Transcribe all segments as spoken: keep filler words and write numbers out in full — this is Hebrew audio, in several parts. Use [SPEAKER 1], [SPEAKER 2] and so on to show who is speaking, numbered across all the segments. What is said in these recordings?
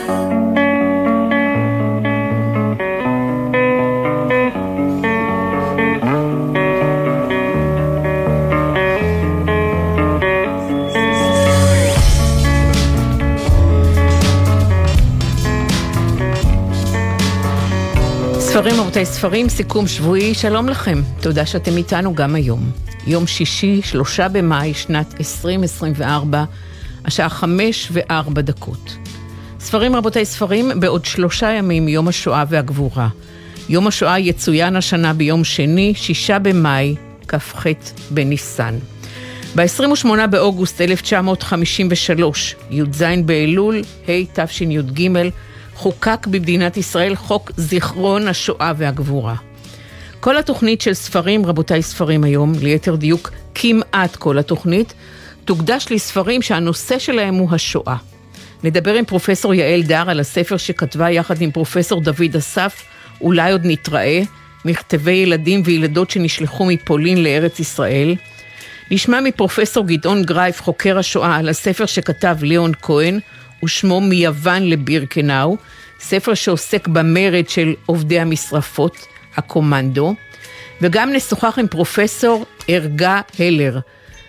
[SPEAKER 1] ספרים רבותיי ספרים, סיכום שבועי, שלום לכם, תודה שאתם איתנו גם היום. יום שישי, שלושה במאי, שנת עשרים עשרים וארבע, השעה חמש וארבע דקות. ספרים רבותיי ספרים, בעוד שלושה ימים יום השואה והגבורה. יום השואה יצוין השנה ביום שני, שישה במאי, כ"ח בניסן. ב-עשרים ושמונה באוגוסט אלף תשע מאות חמישים ושלוש, י"ז באלול, ה' תש"ג, חוקק במדינת ישראל חוק זיכרון השואה והגבורה. כל התוכנית של ספרים, רבותיי ספרים היום, ליתר דיוק כמעט כל התוכנית, תוקדש לספרים שהנושא שלהם הוא השואה. נדבר עם פרופסור יעל דר על הספר שכתבה יחד עם פרופסור דוד אסף, אולי עוד נתראה, מכתבי ילדים וילדות שנשלחו מפולין לארץ ישראל. נשמע מפרופסור גדעון גרייף, חוקר השואה, על הספר שכתב ליאון כהן, ושמו מיוון לבירקנאו, ספר שעוסק במרד של עובדי המשרפות, הקומנדו, וגם נשוחח עם פרופסור ארגה הלר.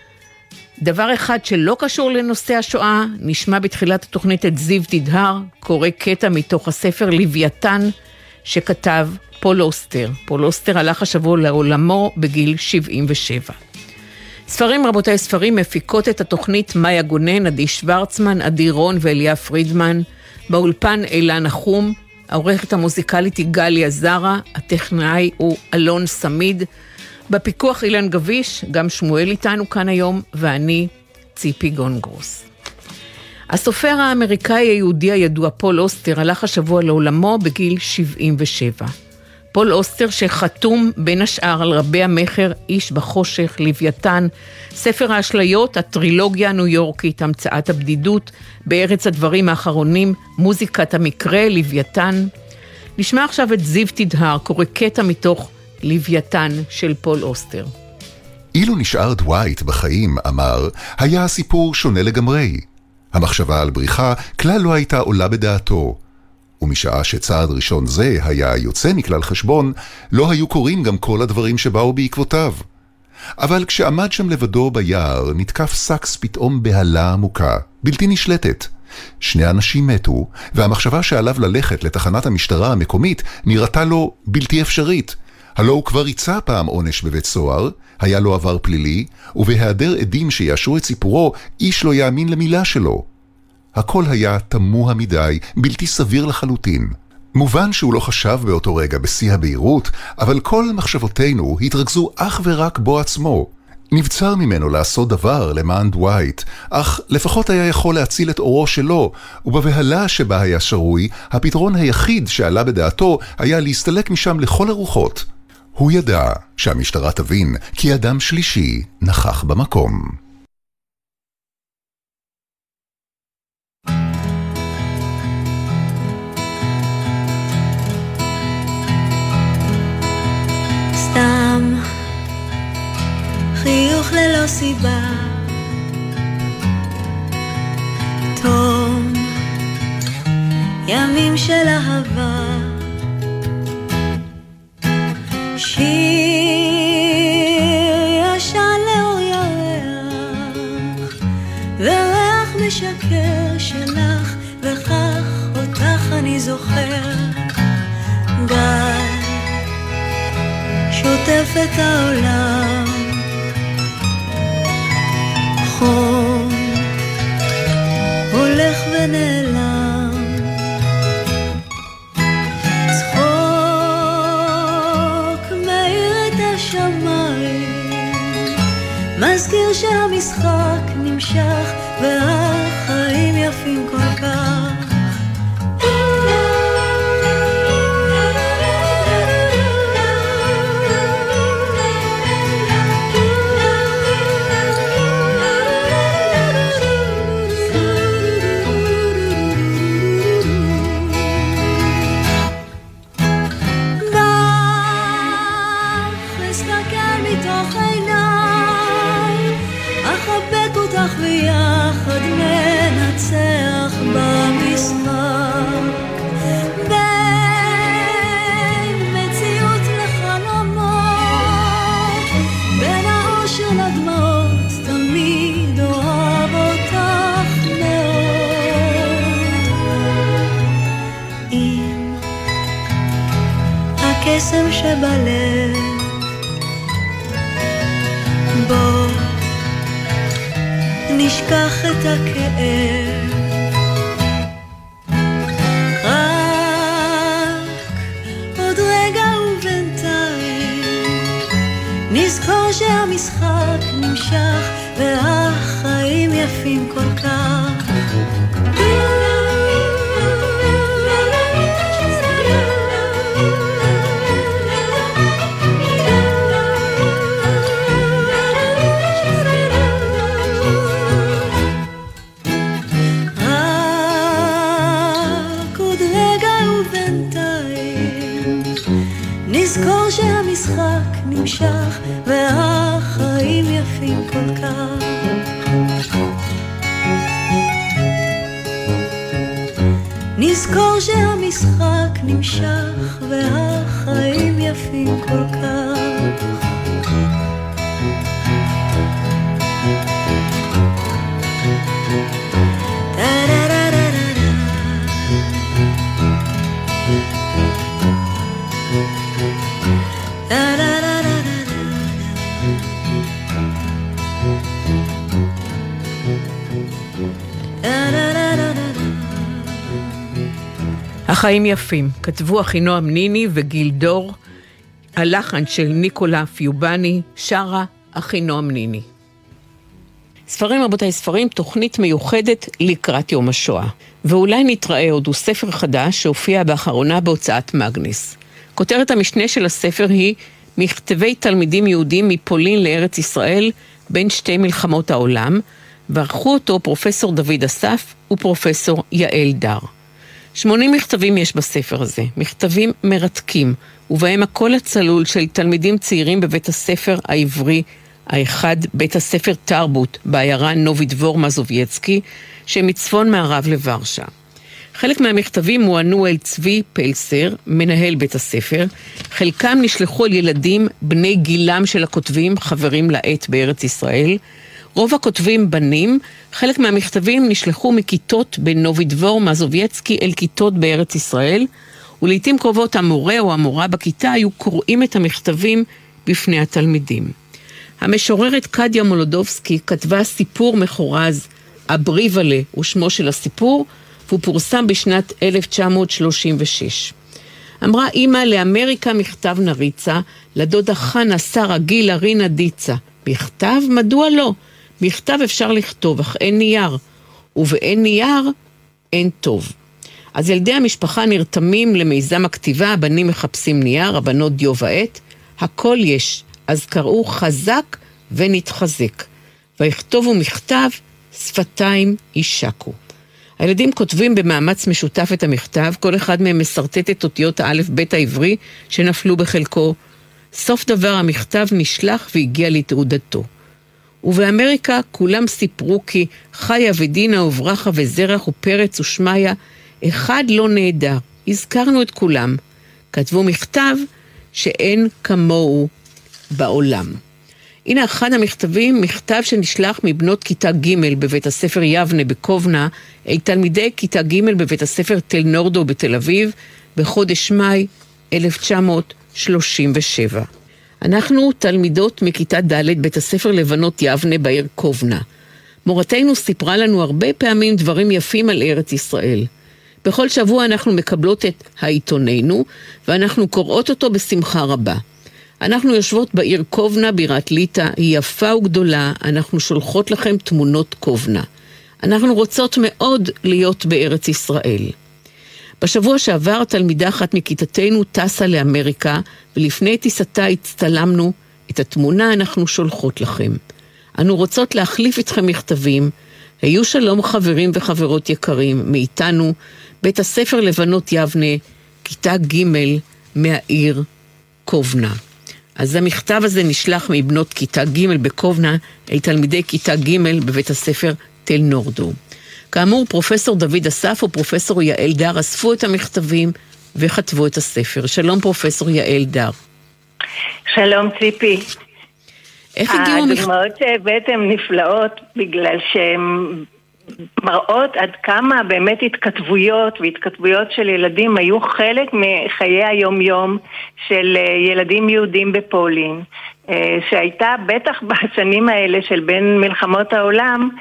[SPEAKER 1] דבר אחד שלא קשור לנושא השואה, נשמע בתחילת התוכנית את זיו תדהר, קורא קטע מתוך הספר לוויתן, שכתב פול אוסטר. פול אוסטר הלך השבוע לעולמו בגיל שבעים ושבע. ספרים רבותיי ספרים, מפיקות את התוכנית מאיה גונן, עדי שוורצמן, עדי רון ואליה פרידמן, באולפן אילן נחום, העורכת המוזיקלית היא גליה זרה, הטכנאי הוא אלון סמיד, בפיקוח אילן גביש, גם שמואל איתנו כאן היום, ואני ציפי גונגרוס. הסופר האמריקאי היהודי הידוע פול אוסטר הלך השבוע לעולמו בגיל שבעים ושבע. פול אוסטר שחתום בין השאר על רבי המחר, איש בחושך, לוויתן, ספר האשליות, הטרילוגיה הניו יורקית, המצאת הבדידות, בארץ הדברים האחרונים, מוזיקת המקרה, לוויתן. נשמע עכשיו את זיו תדהר, קורא קטע מתוך לוויתן של פול אוסטר.
[SPEAKER 2] אילו נשאר דווייט בחיים, אמר, היה הסיפור שונה לגמרי. המחשבה על בריחה כלל לא הייתה עולה בדעתו. ומשעה שצעד ראשון זה היה יוצא מכלל חשבון, לא היו קוראים גם כל הדברים שבאו בעקבותיו. אבל כשעמד שם לבדו ביער, נתקף סקס פתאום בהלה עמוקה, בלתי נשלטת. שני אנשים מתו, והמחשבה שעליו ללכת לתחנת המשטרה המקומית נראתה לו בלתי אפשרית. הלא הוא כבר ריצה פעם עונש בבית סוהר, היה לו עבר פלילי, ובהיעדר עדים שיאשרו את סיפורו, איש לא יאמין למילה שלו. הכל היה תמוה מדי, בלתי סביר לחלוטין. מובן שהוא לא חשב באותו רגע בשיא הבהירות, אבל כל מחשבותינו התרכזו אך ורק בו עצמו. נבצר ממנו לעשות דבר למען דווייט, אך לפחות היה יכול להציל את אורו שלו, ובבהלה שבה היה שרוי, הפתרון היחיד שעלה בדעתו היה להסתלק משם לכל הרוחות. הוא ידע שהמשטרה תבין כי אדם שלישי נכח במקום.
[SPEAKER 3] סתם חיוך ללא סיבה, תום ימים של אהבה, שיר ישן לאור ירח, וריח משקר שלך, וכך אותך אני זוכר. גל שוטף את העולם, חום הולך ונעלם, צחוק מאיר את השמיים, מזכיר שהמשחק נמשך והחיים יפים כל כך. ויחד ננצח שבלב. בוא נשכח את הכאב, רק עוד רגע ובינתיים נזכור שהמשחק נמשך והחיים יפים כל כך. נזכור שהמשחק נמשך והחיים יפים כל כך. נזכור שהמשחק נמשך והחיים יפים כל כך.
[SPEAKER 1] החיים יפים, כתבו אחינועם ניני וגיל דור, הלחן של ניקולה פיובני, שרה אחינועם ניני. ספרים רבותיי, ספרים, תוכנית מיוחדת לקראת יום השואה. ואולי נתראה עוד, הוא ספר חדש שהופיע באחרונה בהוצאת מגנס. כותרת המשנה של הספר היא מכתבי תלמידים יהודים מפולין לארץ ישראל בין שתי מלחמות העולם, וערכו אותו פרופסור דוד אסף ופרופסור יעל דר. שמונים מכתבים יש בספר הזה, מכתבים מרתקים, ובהם הקול הצלול של תלמידים צעירים בבית הספר העברי האחד, בית הספר תרבות, בעיירה נובי דבור מזובייצקי, שמצפון מערב לוורשה. חלק מהמכתבים מוענו אל צבי פלסר, מנהל בית הספר, חלקם נשלחו על ילדים בני גילם של הכותבים, חברים לעת בארץ ישראל, רוב הכותבים בנים, חלק מהמכתבים נשלחו מכיתות בנובי דבור מזובייצקי אל כיתות בארץ ישראל, ולעיתים קרובות המורה או המורה בכיתה היו קוראים את המכתבים בפני התלמידים. המשוררת קדיה מולודובסקי כתבה סיפור מחורז, אבריבלה הוא שמו של הסיפור, והוא פורסם בשנת אלף תשע מאות שלושים ושש. אמרה אמא לאמריקה מכתב נריצה, לדודה חנה שרה גילה רינה דיצה. מכתב? מדוע לא? מכתב אפשר לכתוב, אך אין נייר, ובאין נייר אין טוב. אז ילדי המשפחה נרתמים למיזם הכתיבה, הבנים מחפשים נייר, הבנות דיו ועט, הכל יש, אז קראו חזק ונתחזק. ויכתובו מכתב, שפתיים יישקו. הילדים כותבים במאמץ משותף את המכתב, כל אחד מהם מסרטט את אותיות האלף בית העברי שנפלו בחלקו. סוף דבר המכתב נשלח והגיע לתעודתו. ובאמריקה כולם סיפרו כי חיה ודינה וברכה וזרח ופרץ ושמיה, אחד לא נהדר, הזכרנו את כולם. כתבו מכתב שאין כמוהו בעולם. הנה אחד המכתבים, מכתב שנשלח מבנות כיתה ג' בבית הספר יבנה בקובנה, אל תלמידי כיתה ג' בבית הספר תל נורדו בתל אביב, בחודש מאי אלף תשע מאות שלושים ושבע. אנחנו תלמידות מכיתה ד' בית הספר לבנות יבנה בעיר קובנה. מורתנו סיפרה לנו הרבה פעמים דברים יפים על ארץ ישראל. בכל שבוע אנחנו מקבלות את העיתוננו, ואנחנו קוראות אותו בשמחה רבה. אנחנו יושבות בעיר קובנה, בירת ליטא, היא יפה וגדולה, אנחנו שולחות לכם תמונות קובנה. אנחנו רוצות מאוד להיות בארץ ישראל. בשבוע שעבר תלמידה אחת מכיתתנו טסה לאמריקה, ולפני טיסתה הצטלמנו, את התמונה אנחנו שולחות לכם. אנו רוצות להחליף איתכם מכתבים, היו שלום חברים וחברות יקרים, מאיתנו, בית הספר לבנות יבנה, כיתה ג' מהעיר קובנה. אז המכתב הזה נשלח מבנות כיתה ג' בקובנה אל תלמידי כיתה ג' בבית הספר תל נורדו. כאמור, פרופסור דוד אסף ופרופסור יעל דר אספו את המכתבים וכתבו את הספר. שלום פרופסור יעל דר.
[SPEAKER 4] שלום ציפי.
[SPEAKER 1] איך הגיעו המכתבים?
[SPEAKER 4] הדוגמאות שהבאתם נפלאות בגלל שהן מראות עד כמה באמת התכתבויות והתכתבויות של ילדים היו חלק מחיי היום-יום של ילדים יהודים בפולין, שהייתה בטח בשנים האלה של בין מלחמות העולם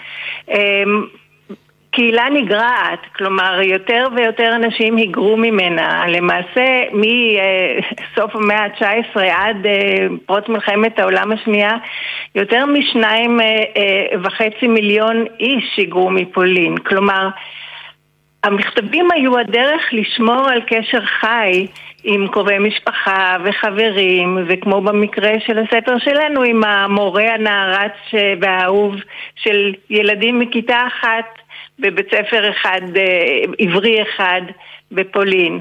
[SPEAKER 4] קהילה נגרעת, כלומר יותר ויותר אנשים היגרו ממנה. למעשה מסוף המאה ה-תשע עשרה עד פרוץ מלחמת העולם השנייה, יותר משניים וחצי מיליון איש היגרו מפולין. כלומר, המכתבים היו הדרך לשמור על קשר חי עם קרובי משפחה וחברים, וכמו במקרה של הספר שלנו, עם המורה הנערץ והאהוב של ילדים מכיתה אחת, בבית ספר אחד, עברי אחד, בפולין.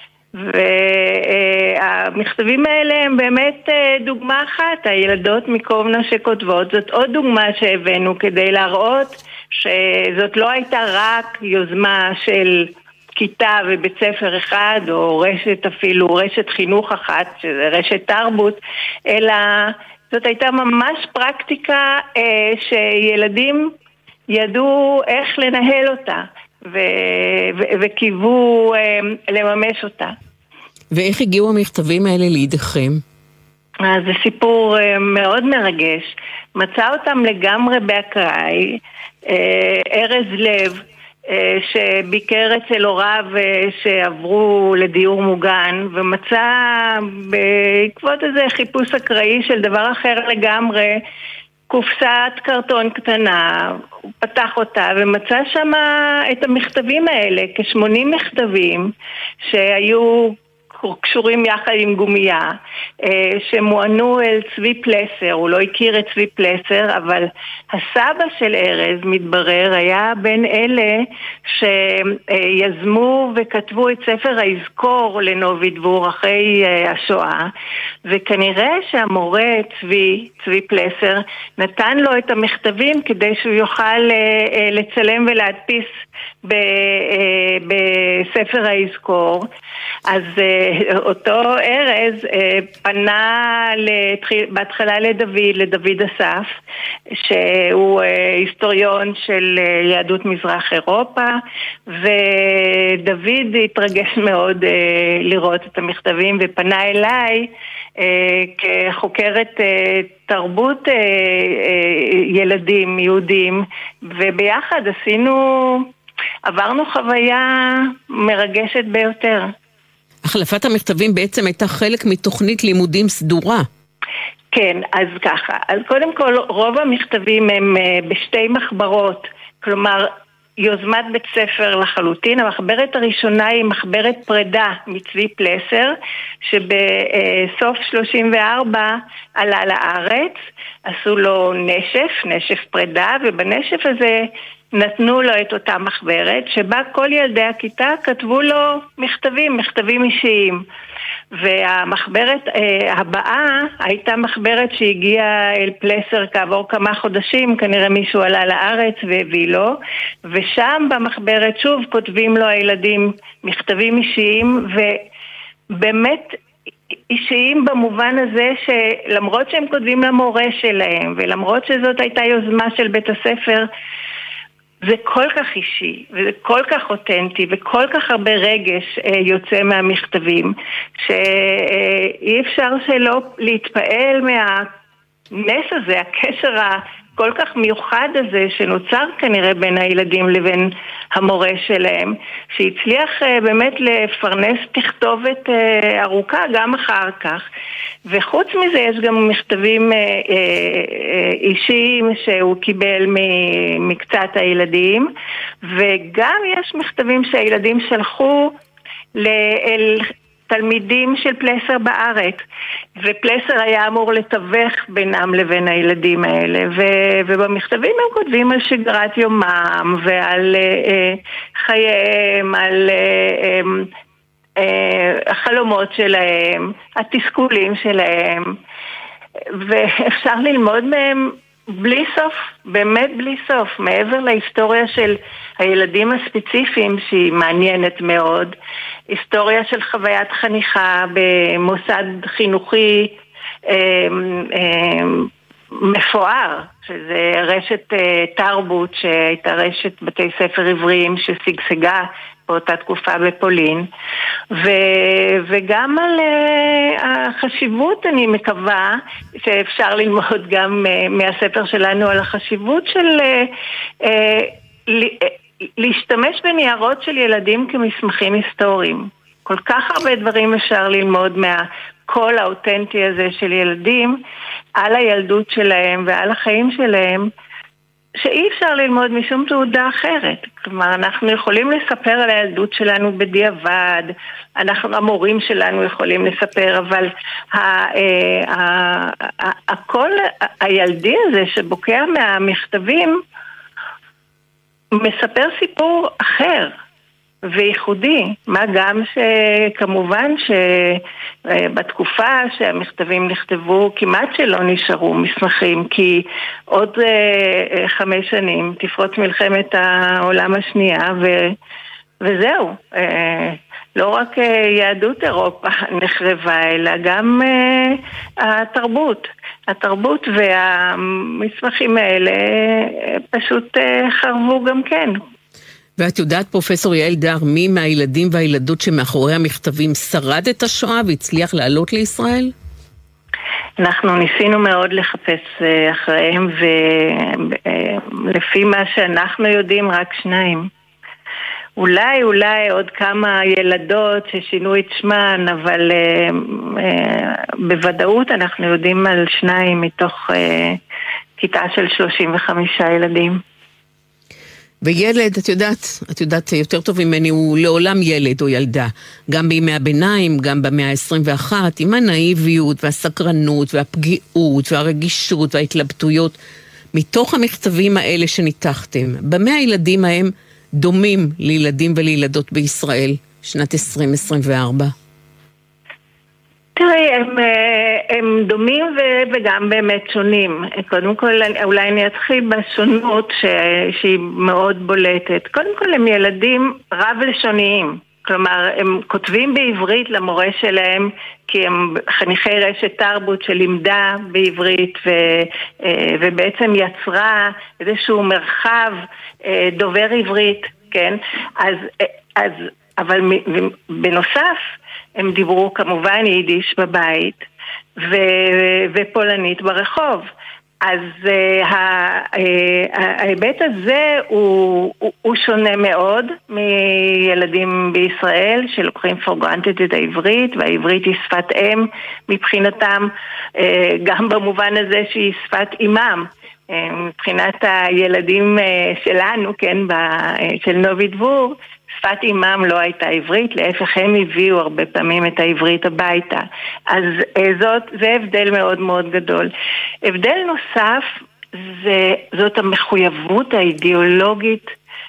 [SPEAKER 4] והמכתבים האלה הם באמת דוגמה אחת, הילדות מקובנה שכותבות, זאת עוד דוגמה שהבאנו כדי להראות שזאת לא הייתה רק יוזמה של כיתה ובית ספר אחד, או רשת אפילו, רשת חינוך אחת, שזה רשת תרבות, אלא זאת הייתה ממש פרקטיקה שילדים ידעו איך לנהל אותה ו- ו- וקיוו לממש אותה.
[SPEAKER 1] ואיך הגיעו המכתבים האלה לידיכם?
[SPEAKER 4] אז זה סיפור מאוד מרגש. מצא אותם לגמרי באקראי, ארז לב, שביקר אצל הוריו שעברו לדיור מוגן, ומצא בעקבות איזה חיפוש אקראי של דבר אחר לגמרי, קופסת קרטון קטנה, הוא פתח אותה ומצא שם את המכתבים האלה, כשמונים מכתבים שהיו קשורים יחד עם גומייה, שמוענו אל צבי פלסר. הוא לא הכיר את צבי פלסר, אבל הסבא של ארז, מתברר, היה בין אלה שיזמו וכתבו את ספר היזכור לנובי דבור אחרי השואה, וכנראה שהמורה צבי, צבי פלסר, נתן לו את המכתבים כדי שהוא יוכל לצלם ולהדפיס בספר היזכור. אז אותו ארז פנה בהתחלה לדוד, לדוד אסף, שהוא היסטוריון של יהדות מזרח אירופה, ודוד התרגש מאוד לראות את המכתבים ופנה אליי כחוקרת תרבות ילדים יהודים, וביחד עשינו, עברנו חוויה מרגשת ביותר.
[SPEAKER 1] החלפת המכתבים בעצם הייתה חלק מתוכנית לימודים סדורה.
[SPEAKER 4] כן, אז ככה. אז קודם כל, רוב המכתבים הם בשתי מחברות, כלומר, יוזמת בית ספר לחלוטין. המחברת הראשונה היא מחברת פרידה מצבי פלסר, שבסוף שלושים וארבע עלה לארץ, עשו לו נשף, נשף פרידה, ובנשף הזה נתנו לו את אותה מחברת, שבה כל ילדי הכיתה כתבו לו מכתבים, מכתבים אישיים. והמחברת אה, הבאה הייתה מחברת שהגיעה אל פלסר כעבור כמה חודשים, כנראה מישהו עלה לארץ והביא לו, ושם במחברת שוב כותבים לו הילדים מכתבים אישיים, ובאמת אישיים במובן הזה שלמרות שהם כותבים למורה שלהם, ולמרות שזאת הייתה יוזמה של בית הספר, זה כל כך אישי, וזה כל כך אותנטי, וכל כך הרבה רגש אה, יוצא מהמכתבים, שאי אפשר שלא להתפעל מהנס הזה, הקשר הכל כך מיוחד הזה, שנוצר כנראה בין הילדים לבין המורה שלהם, שהצליח אה, באמת לפרנס תכתובת אה, ארוכה גם אחר כך. וחוץ מזה יש גם מכתבים אה, אה, אישיים שהוא קיבל מקצת הילדים, וגם יש מכתבים שהילדים שלחו אל תלמידים של פלסר בארץ, ופלסר היה אמור לתווך בינם לבין הילדים האלה, ו- ובמכתבים הם כותבים על שגרת יומם ועל אה, חייהם, על אה, אה, החלומות שלהם, התסכולים שלהם, ואפשר ללמוד מהם בלי סוף, באמת בלי סוף, מעבר להיסטוריה של הילדים הספציפיים שהיא מעניינת מאוד, היסטוריה של חוויית חניכה במוסד חינוכי אה, אה, מפואר, שזה רשת תרבות שהייתה רשת בתי ספר עבריים ששגשגה באותה תקופה בפולין, ו, וגם על uh, החשיבות, אני מקווה שאפשר ללמוד גם uh, מהספר שלנו על החשיבות של uh, uh, ל- להשתמש בניירות של ילדים כמסמכים היסטוריים. כל כך הרבה דברים אפשר ללמוד מהקול האותנטי הזה של ילדים על הילדות שלהם ועל החיים שלהם, שאי אפשר ללמוד משום תעודה אחרת. כלומר, אנחנו יכולים לספר על הילדות שלנו בדיעבד, אנחנו, המורים שלנו יכולים לספר, אבל הקול הילדי הזה שבוקע מהמכתבים מספר סיפור אחר וייחודי, מה גם שכמובן שבתקופה שהמכתבים נכתבו כמעט שלא נשארו מסמכים, כי עוד חמש שנים תפרוץ מלחמת העולם השנייה ו... וזהו, לא רק יהדות אירופה נחרבה, אלא גם התרבות. התרבות והמסמכים האלה פשוט חרבו גם כן.
[SPEAKER 1] ואת יודעת, פרופסור יעל דר, מי מהילדים והילדות שמאחורי המכתבים שרד את השואה והצליח לעלות לישראל?
[SPEAKER 4] אנחנו ניסינו מאוד לחפש אחריהם, ולפי מה שאנחנו יודעים, רק שניים. אולי, אולי עוד כמה ילדות ששינו את שמן, אבל אה, אה, בוודאות אנחנו יודעים על שניים מתוך אה, כיתה של שלושים וחמישה ילדים.
[SPEAKER 1] וילד, את יודעת, את יודעת יותר טוב ממני, הוא לעולם ילד או ילדה. גם בימי הביניים, גם במאה ה-עשרים ואחת, עם הנאיביות והסקרנות והפגיעות והרגישות וההתלבטויות. מתוך המכתבים האלה שניתחתם, במה הילדים ההם דומים לילדים ולילדות בישראל, שנת עשרים עשרים וארבע?
[SPEAKER 4] תראי, הם, הם דומים וגם באמת שונים. קודם כל, אולי אני אתחיל בשונות שהיא מאוד בולטת. קודם כל, הם ילדים רב-לשוניים. כלומר, הם כותבים בעברית למורה שלהם, כי הם חניכי רשת תרבות שלימדה בעברית ו, ובעצם יצרה איזשהו מרחב דובר עברית, כן? אז, אז, אבל בנוסף, הם דיברו כמובן יידיש בבית ו, ופולנית ברחוב. אז uh, ההיבט הזה הוא, הוא, הוא שונה מאוד מילדים בישראל שלוקחים for granted את העברית, והעברית היא שפת אם מבחינתם, uh, גם במובן הזה שהיא שפת אימם. Uh, מבחינת הילדים uh, שלנו, כן, ב, uh, של נובי דבור, שפת אימם לא הייתה עברית, להפך הם הביאו הרבה פעמים את העברית הביתה. אז זאת, זה הבדל מאוד מאוד גדול. הבדל נוסף, זה, זאת המחויבות האידיאולוגית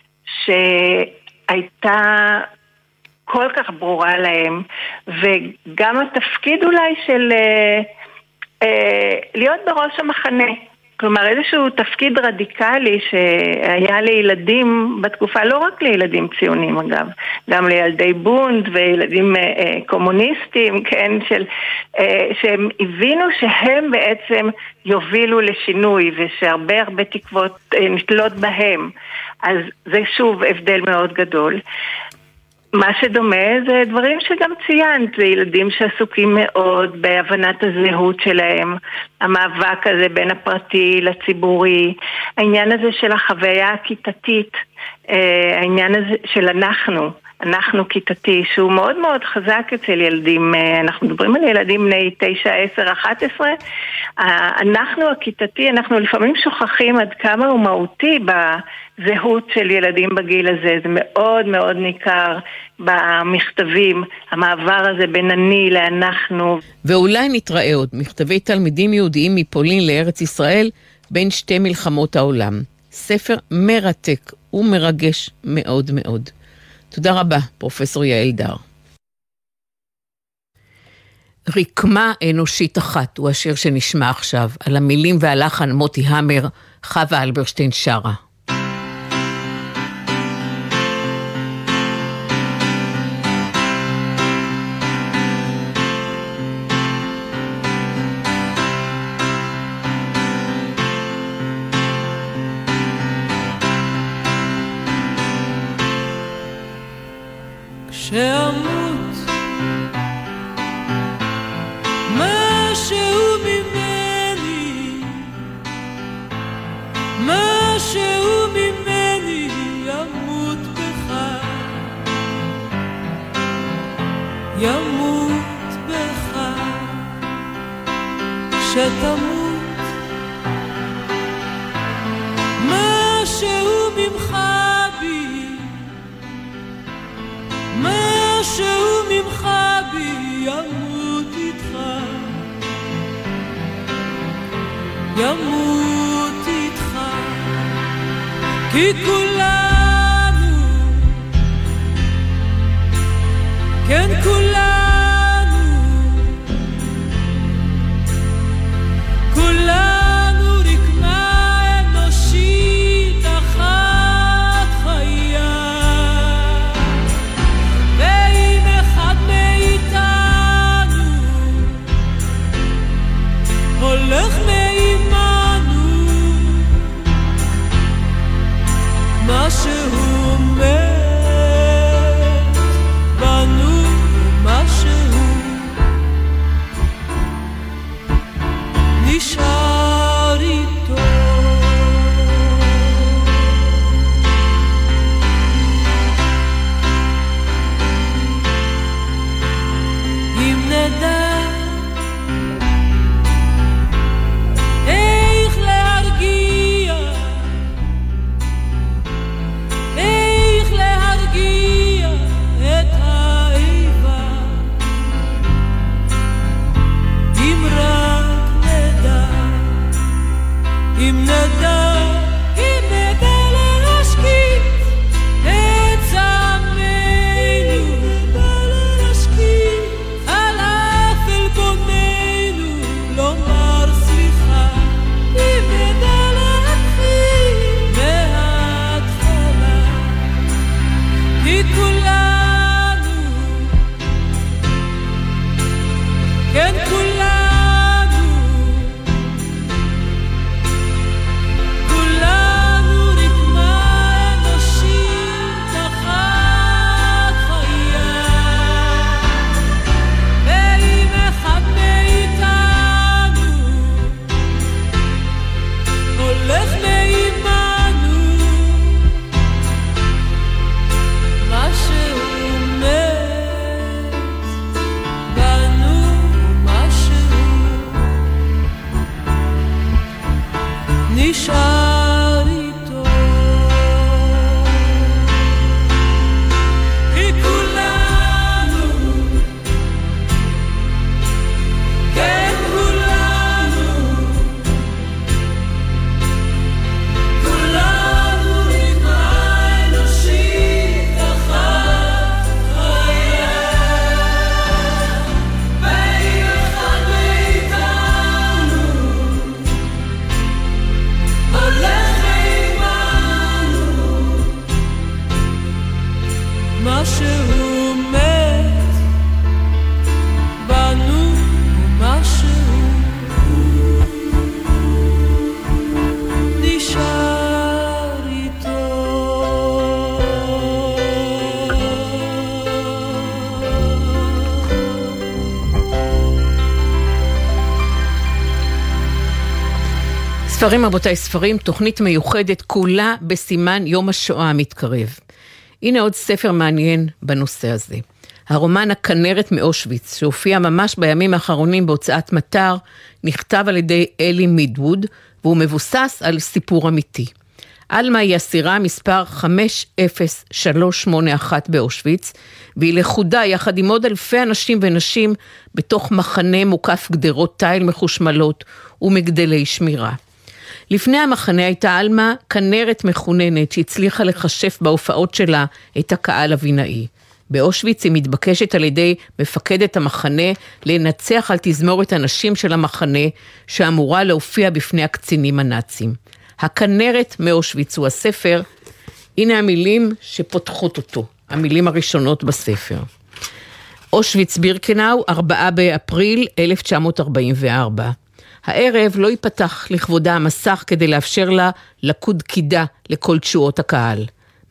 [SPEAKER 4] שהייתה כל כך ברורה להם, וגם התפקיד אולי של אה, אה, להיות בראש המחנה. כלומר, איזשהו תפקיד רדיקלי שהיה לילדים בתקופה, לא רק לילדים ציונים אגב, גם לילדי בונד וילדים אה, קומוניסטים, כן, של, אה, שהם הבינו שהם בעצם יובילו לשינוי, ושהרבה הרבה תקוות אה, נתלות בהם. אז זה שוב הבדל מאוד גדול. מה שדומה זה דברים שגם ציינת, זה ילדים שעסוקים מאוד בהבנת הזהות שלהם, המאבק הזה בין הפרטי לציבורי, העניין הזה של החוויה הכיתתית, העניין הזה של אנחנו, אנחנו כיתתי, שהוא מאוד מאוד חזק אצל ילדים, אנחנו מדברים על ילדים בני תשע, עשר, אחת עשרה, אנחנו הכיתתי, אנחנו לפעמים שוכחים עד כמה הוא מהותי בזהות של ילדים בגיל הזה, זה מאוד מאוד ניכר במכתבים, המעבר הזה בין אני לאנחנו.
[SPEAKER 1] ואולי נתראה עוד, מכתבי תלמידים יהודיים מפולין לארץ ישראל בין שתי מלחמות העולם. ספר מרתק ומרגש מאוד מאוד. תודה רבה, פרופסור יעל דר. רקמה אנושית אחת הוא השיר שנשמע עכשיו, על המילים והלחן מוטי המר, חווה אלברשטיין שרה.
[SPEAKER 5] כשאמות משהו ממני, משהו ממני ימות בך, ימות בך, כשתמות משהו ממך בי, משהו ממך בי ימות איתך, ימות איתך, כי כולנו, כן כולנו, כולנו רקמה אנושית אחת חיה, ואם אחד מאיתנו הולך מעימנו, משהו מת בנו, משהו נשאר איתו. אם נדע איך להרגיע, איך להרגיע את האיבה, אם רק נדע, אם נדע, אם נדע להשקיט את זעמנו, על אף עלבוננו לומר סליחה, אם נדע להתחיל מההתחלה, כי כולנו, כן כולנו, כולנו רקמה אנושית אחת חיה, ואם אחד מאיתנו הולך מעימנו, משהו מת בנו, משהו נשאר איתו. כי כולנו, כן כולנו, כולנו רקמה אנושית אחת חיה, ואם אחד מאיתנו הולך עימנו, משהו מת בנו, משהו נשאר איתו.
[SPEAKER 1] ספרים רבותיי, ספרים, תוכנית מיוחדת כולה בסימן יום השואה המתקרב. הנה עוד ספר מעניין בנושא הזה. הרומן הכנרת מאושוויץ, שהופיע ממש בימים האחרונים בהוצאת מטר, נכתב על ידי אלי מידווד, והוא מבוסס על סיפור אמיתי. אלמה היא אסירה מספר חמש אפס שלוש שמונה אחת באושוויץ, והיא לכודה יחד עם עוד אלפי אנשים ונשים בתוך מחנה מוקף גדרות תיל מחושמלות ומגדלי שמירה. לפני המחנה הייתה אלמה כנרת מחוננת שהצליחה לחשף בהופעות שלה את הקהל הבינאי. באושוויץ היא מתבקשת על ידי מפקדת המחנה לנצח על תזמורת הנשים של המחנה שאמורה להופיע בפני הקצינים הנאצים. הכנרת מאושוויץ הוא הספר, הנה המילים שפותחות אותו, המילים הראשונות בספר. אושוויץ בירקנאו, ארבעה באפריל אלף תשע מאות ארבעים וארבע. הערב לא ייפתח לכבודה המסך כדי לאפשר לה לקוד קידה לכל תשועות הקהל.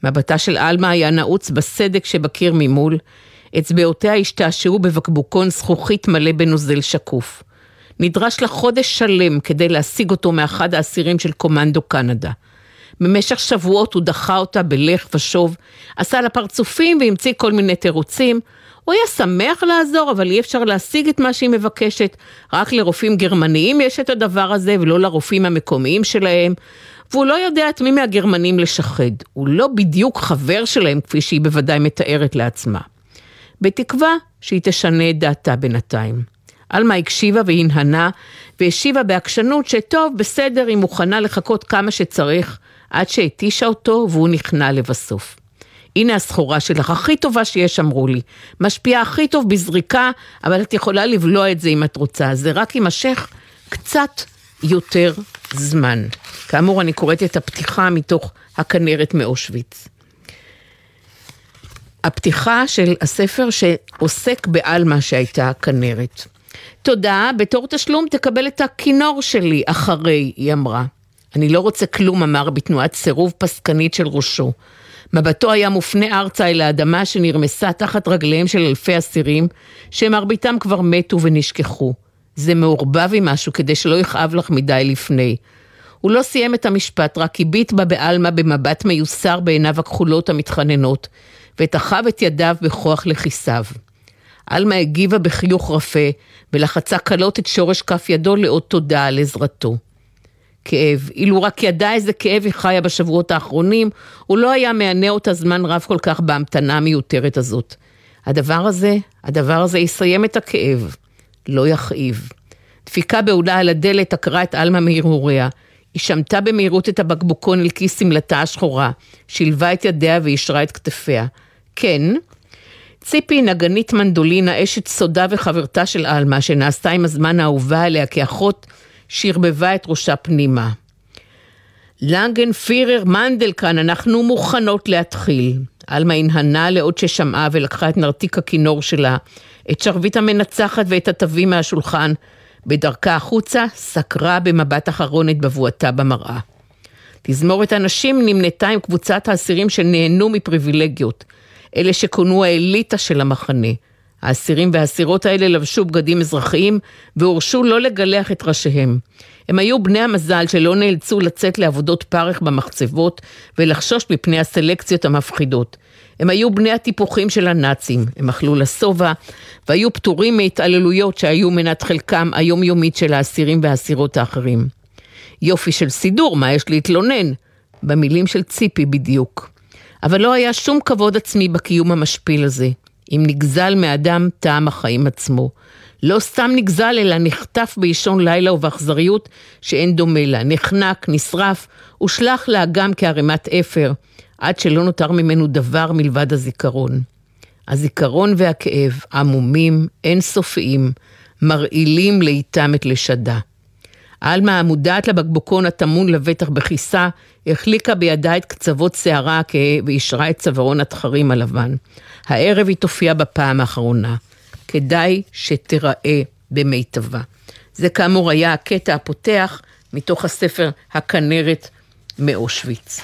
[SPEAKER 1] מבטה של אלמה היה נעוץ בסדק שבקיר ממול, אצבעותיה השתעשעו בבקבוקון זכוכית מלא בנוזל שקוף. נדרש לה חודש שלם כדי להשיג אותו מאחד האסירים של קומנדו קנדה. במשך שבועות הוא דחה אותה בלך ושוב, עשה לה פרצופים והמציא כל מיני תירוצים. הוא היה שמח לעזור, אבל אי אפשר להשיג את מה שהיא מבקשת. רק לרופאים גרמניים יש את הדבר הזה, ולא לרופאים המקומיים שלהם. והוא לא יודע את מי מהגרמנים לשחד. הוא לא בדיוק חבר שלהם, כפי שהיא בוודאי מתארת לעצמה. בתקווה שהיא תשנה את דעתה בינתיים. אלמה הקשיבה והנהנה, והשיבה בעקשנות שטוב, בסדר, היא מוכנה לחכות כמה שצריך, עד שהתישה אותו והוא נכנע לבסוף. הנה הסחורה שלך, הכי טובה שיש, אמרו לי. משפיעה הכי טוב בזריקה, אבל את יכולה לבלוע את זה אם את רוצה. זה רק יימשך קצת יותר זמן. כאמור, אני קוראת את הפתיחה מתוך הכנרת מאושוויץ. הפתיחה של הספר שעוסק באלמה שהייתה כנרת. תודה, בתור תשלום תקבל את הכינור שלי אחרי, היא אמרה. אני לא רוצה כלום, אמר בתנועת סירוב פסקנית של ראשו. מבטו היה מופנה ארצה אל האדמה שנרמסה תחת רגליהם של אלפי אסירים, שמרביתם כבר מתו ונשכחו. זה מעורבב עם משהו כדי שלא יכאב לך מדי לפני. הוא לא סיים את המשפט, רק הביט בה באלמה במבט מיוסר בעיניו הכחולות המתחננות, ותחב את ידיו בכוח לכיסיו. אלמה הגיבה בחיוך רפה, ולחצה קלות את שורש כף ידו לאות תודה על עזרתו. כאב, אילו רק ידע איזה כאב היא חיה בשבועות האחרונים, הוא לא היה מענה אותה זמן רב כל כך בהמתנה המיותרת הזאת. הדבר הזה, הדבר הזה יסיים את הכאב, לא יכאיב. דפיקה בעולה על הדלת עקרה את אלמה מהרהוריה. היא שמתה במהירות את הבקבוקון אל כיס סמלתה השחורה, שילבה את ידיה וישרה את כתפיה. כן, ציפי נגנית מנדולינה, אשת סודה וחברתה של אלמה, שנעשתה עם הזמן האהובה עליה כאחות, שרבבה את ראשה פנימה. לנגן פירר מנדל כאן, אנחנו מוכנות להתחיל. אלמה הנהנה לעוד ששמעה ולקחה את נרתיק הכינור שלה, את שרבית המנצחת ואת התווים מהשולחן. בדרכה החוצה סקרה במבט אחרון את בבואתה במראה. תזמורת הנשים נמנתה עם קבוצת האסירים שנהנו מפריבילגיות, אלה שכונו האליטה של המחנה. האסירים והאסירות האלה לבשו בגדים אזרחיים והורשו לא לגלח את ראשיהם. הם היו בני המזל שלא נאלצו לצאת לעבודות פרח במחצבות ולחשוש מפני הסלקציות המפחידות. הם היו בני הטיפוחים של הנאצים, הם אכלו לסובה והיו פטורים מהתעללויות שהיו מנת חלקם היומיומית של האסירים והאסירות האחרים. יופי של סידור, מה יש להתלונן? במילים של ציפי בדיוק. אבל לא היה שום כבוד עצמי בקיום המשפיל הזה. אם נגזל מאדם טעם החיים עצמו. לא סתם נגזל, אלא נחטף באישון לילה ובאכזריות שאין דומה לה. נחנק, נשרף, ושלח לאגם כערימת אפר, עד שלא נותר ממנו דבר מלבד הזיכרון. הזיכרון והכאב, עמומים, אינסופיים, מרעילים לאיתם את לשדה. אלמה המודעת לבקבוקון התמון לבטח בכיסה, החליקה בידה את קצוות שערה וישרה את צווארון התחרים הלבן. הערב היא תופיע בפעם האחרונה. כדאי שתראה במיטבה. זה כאמור היה הקטע הפותח מתוך הספר הכנרת מאושוויץ.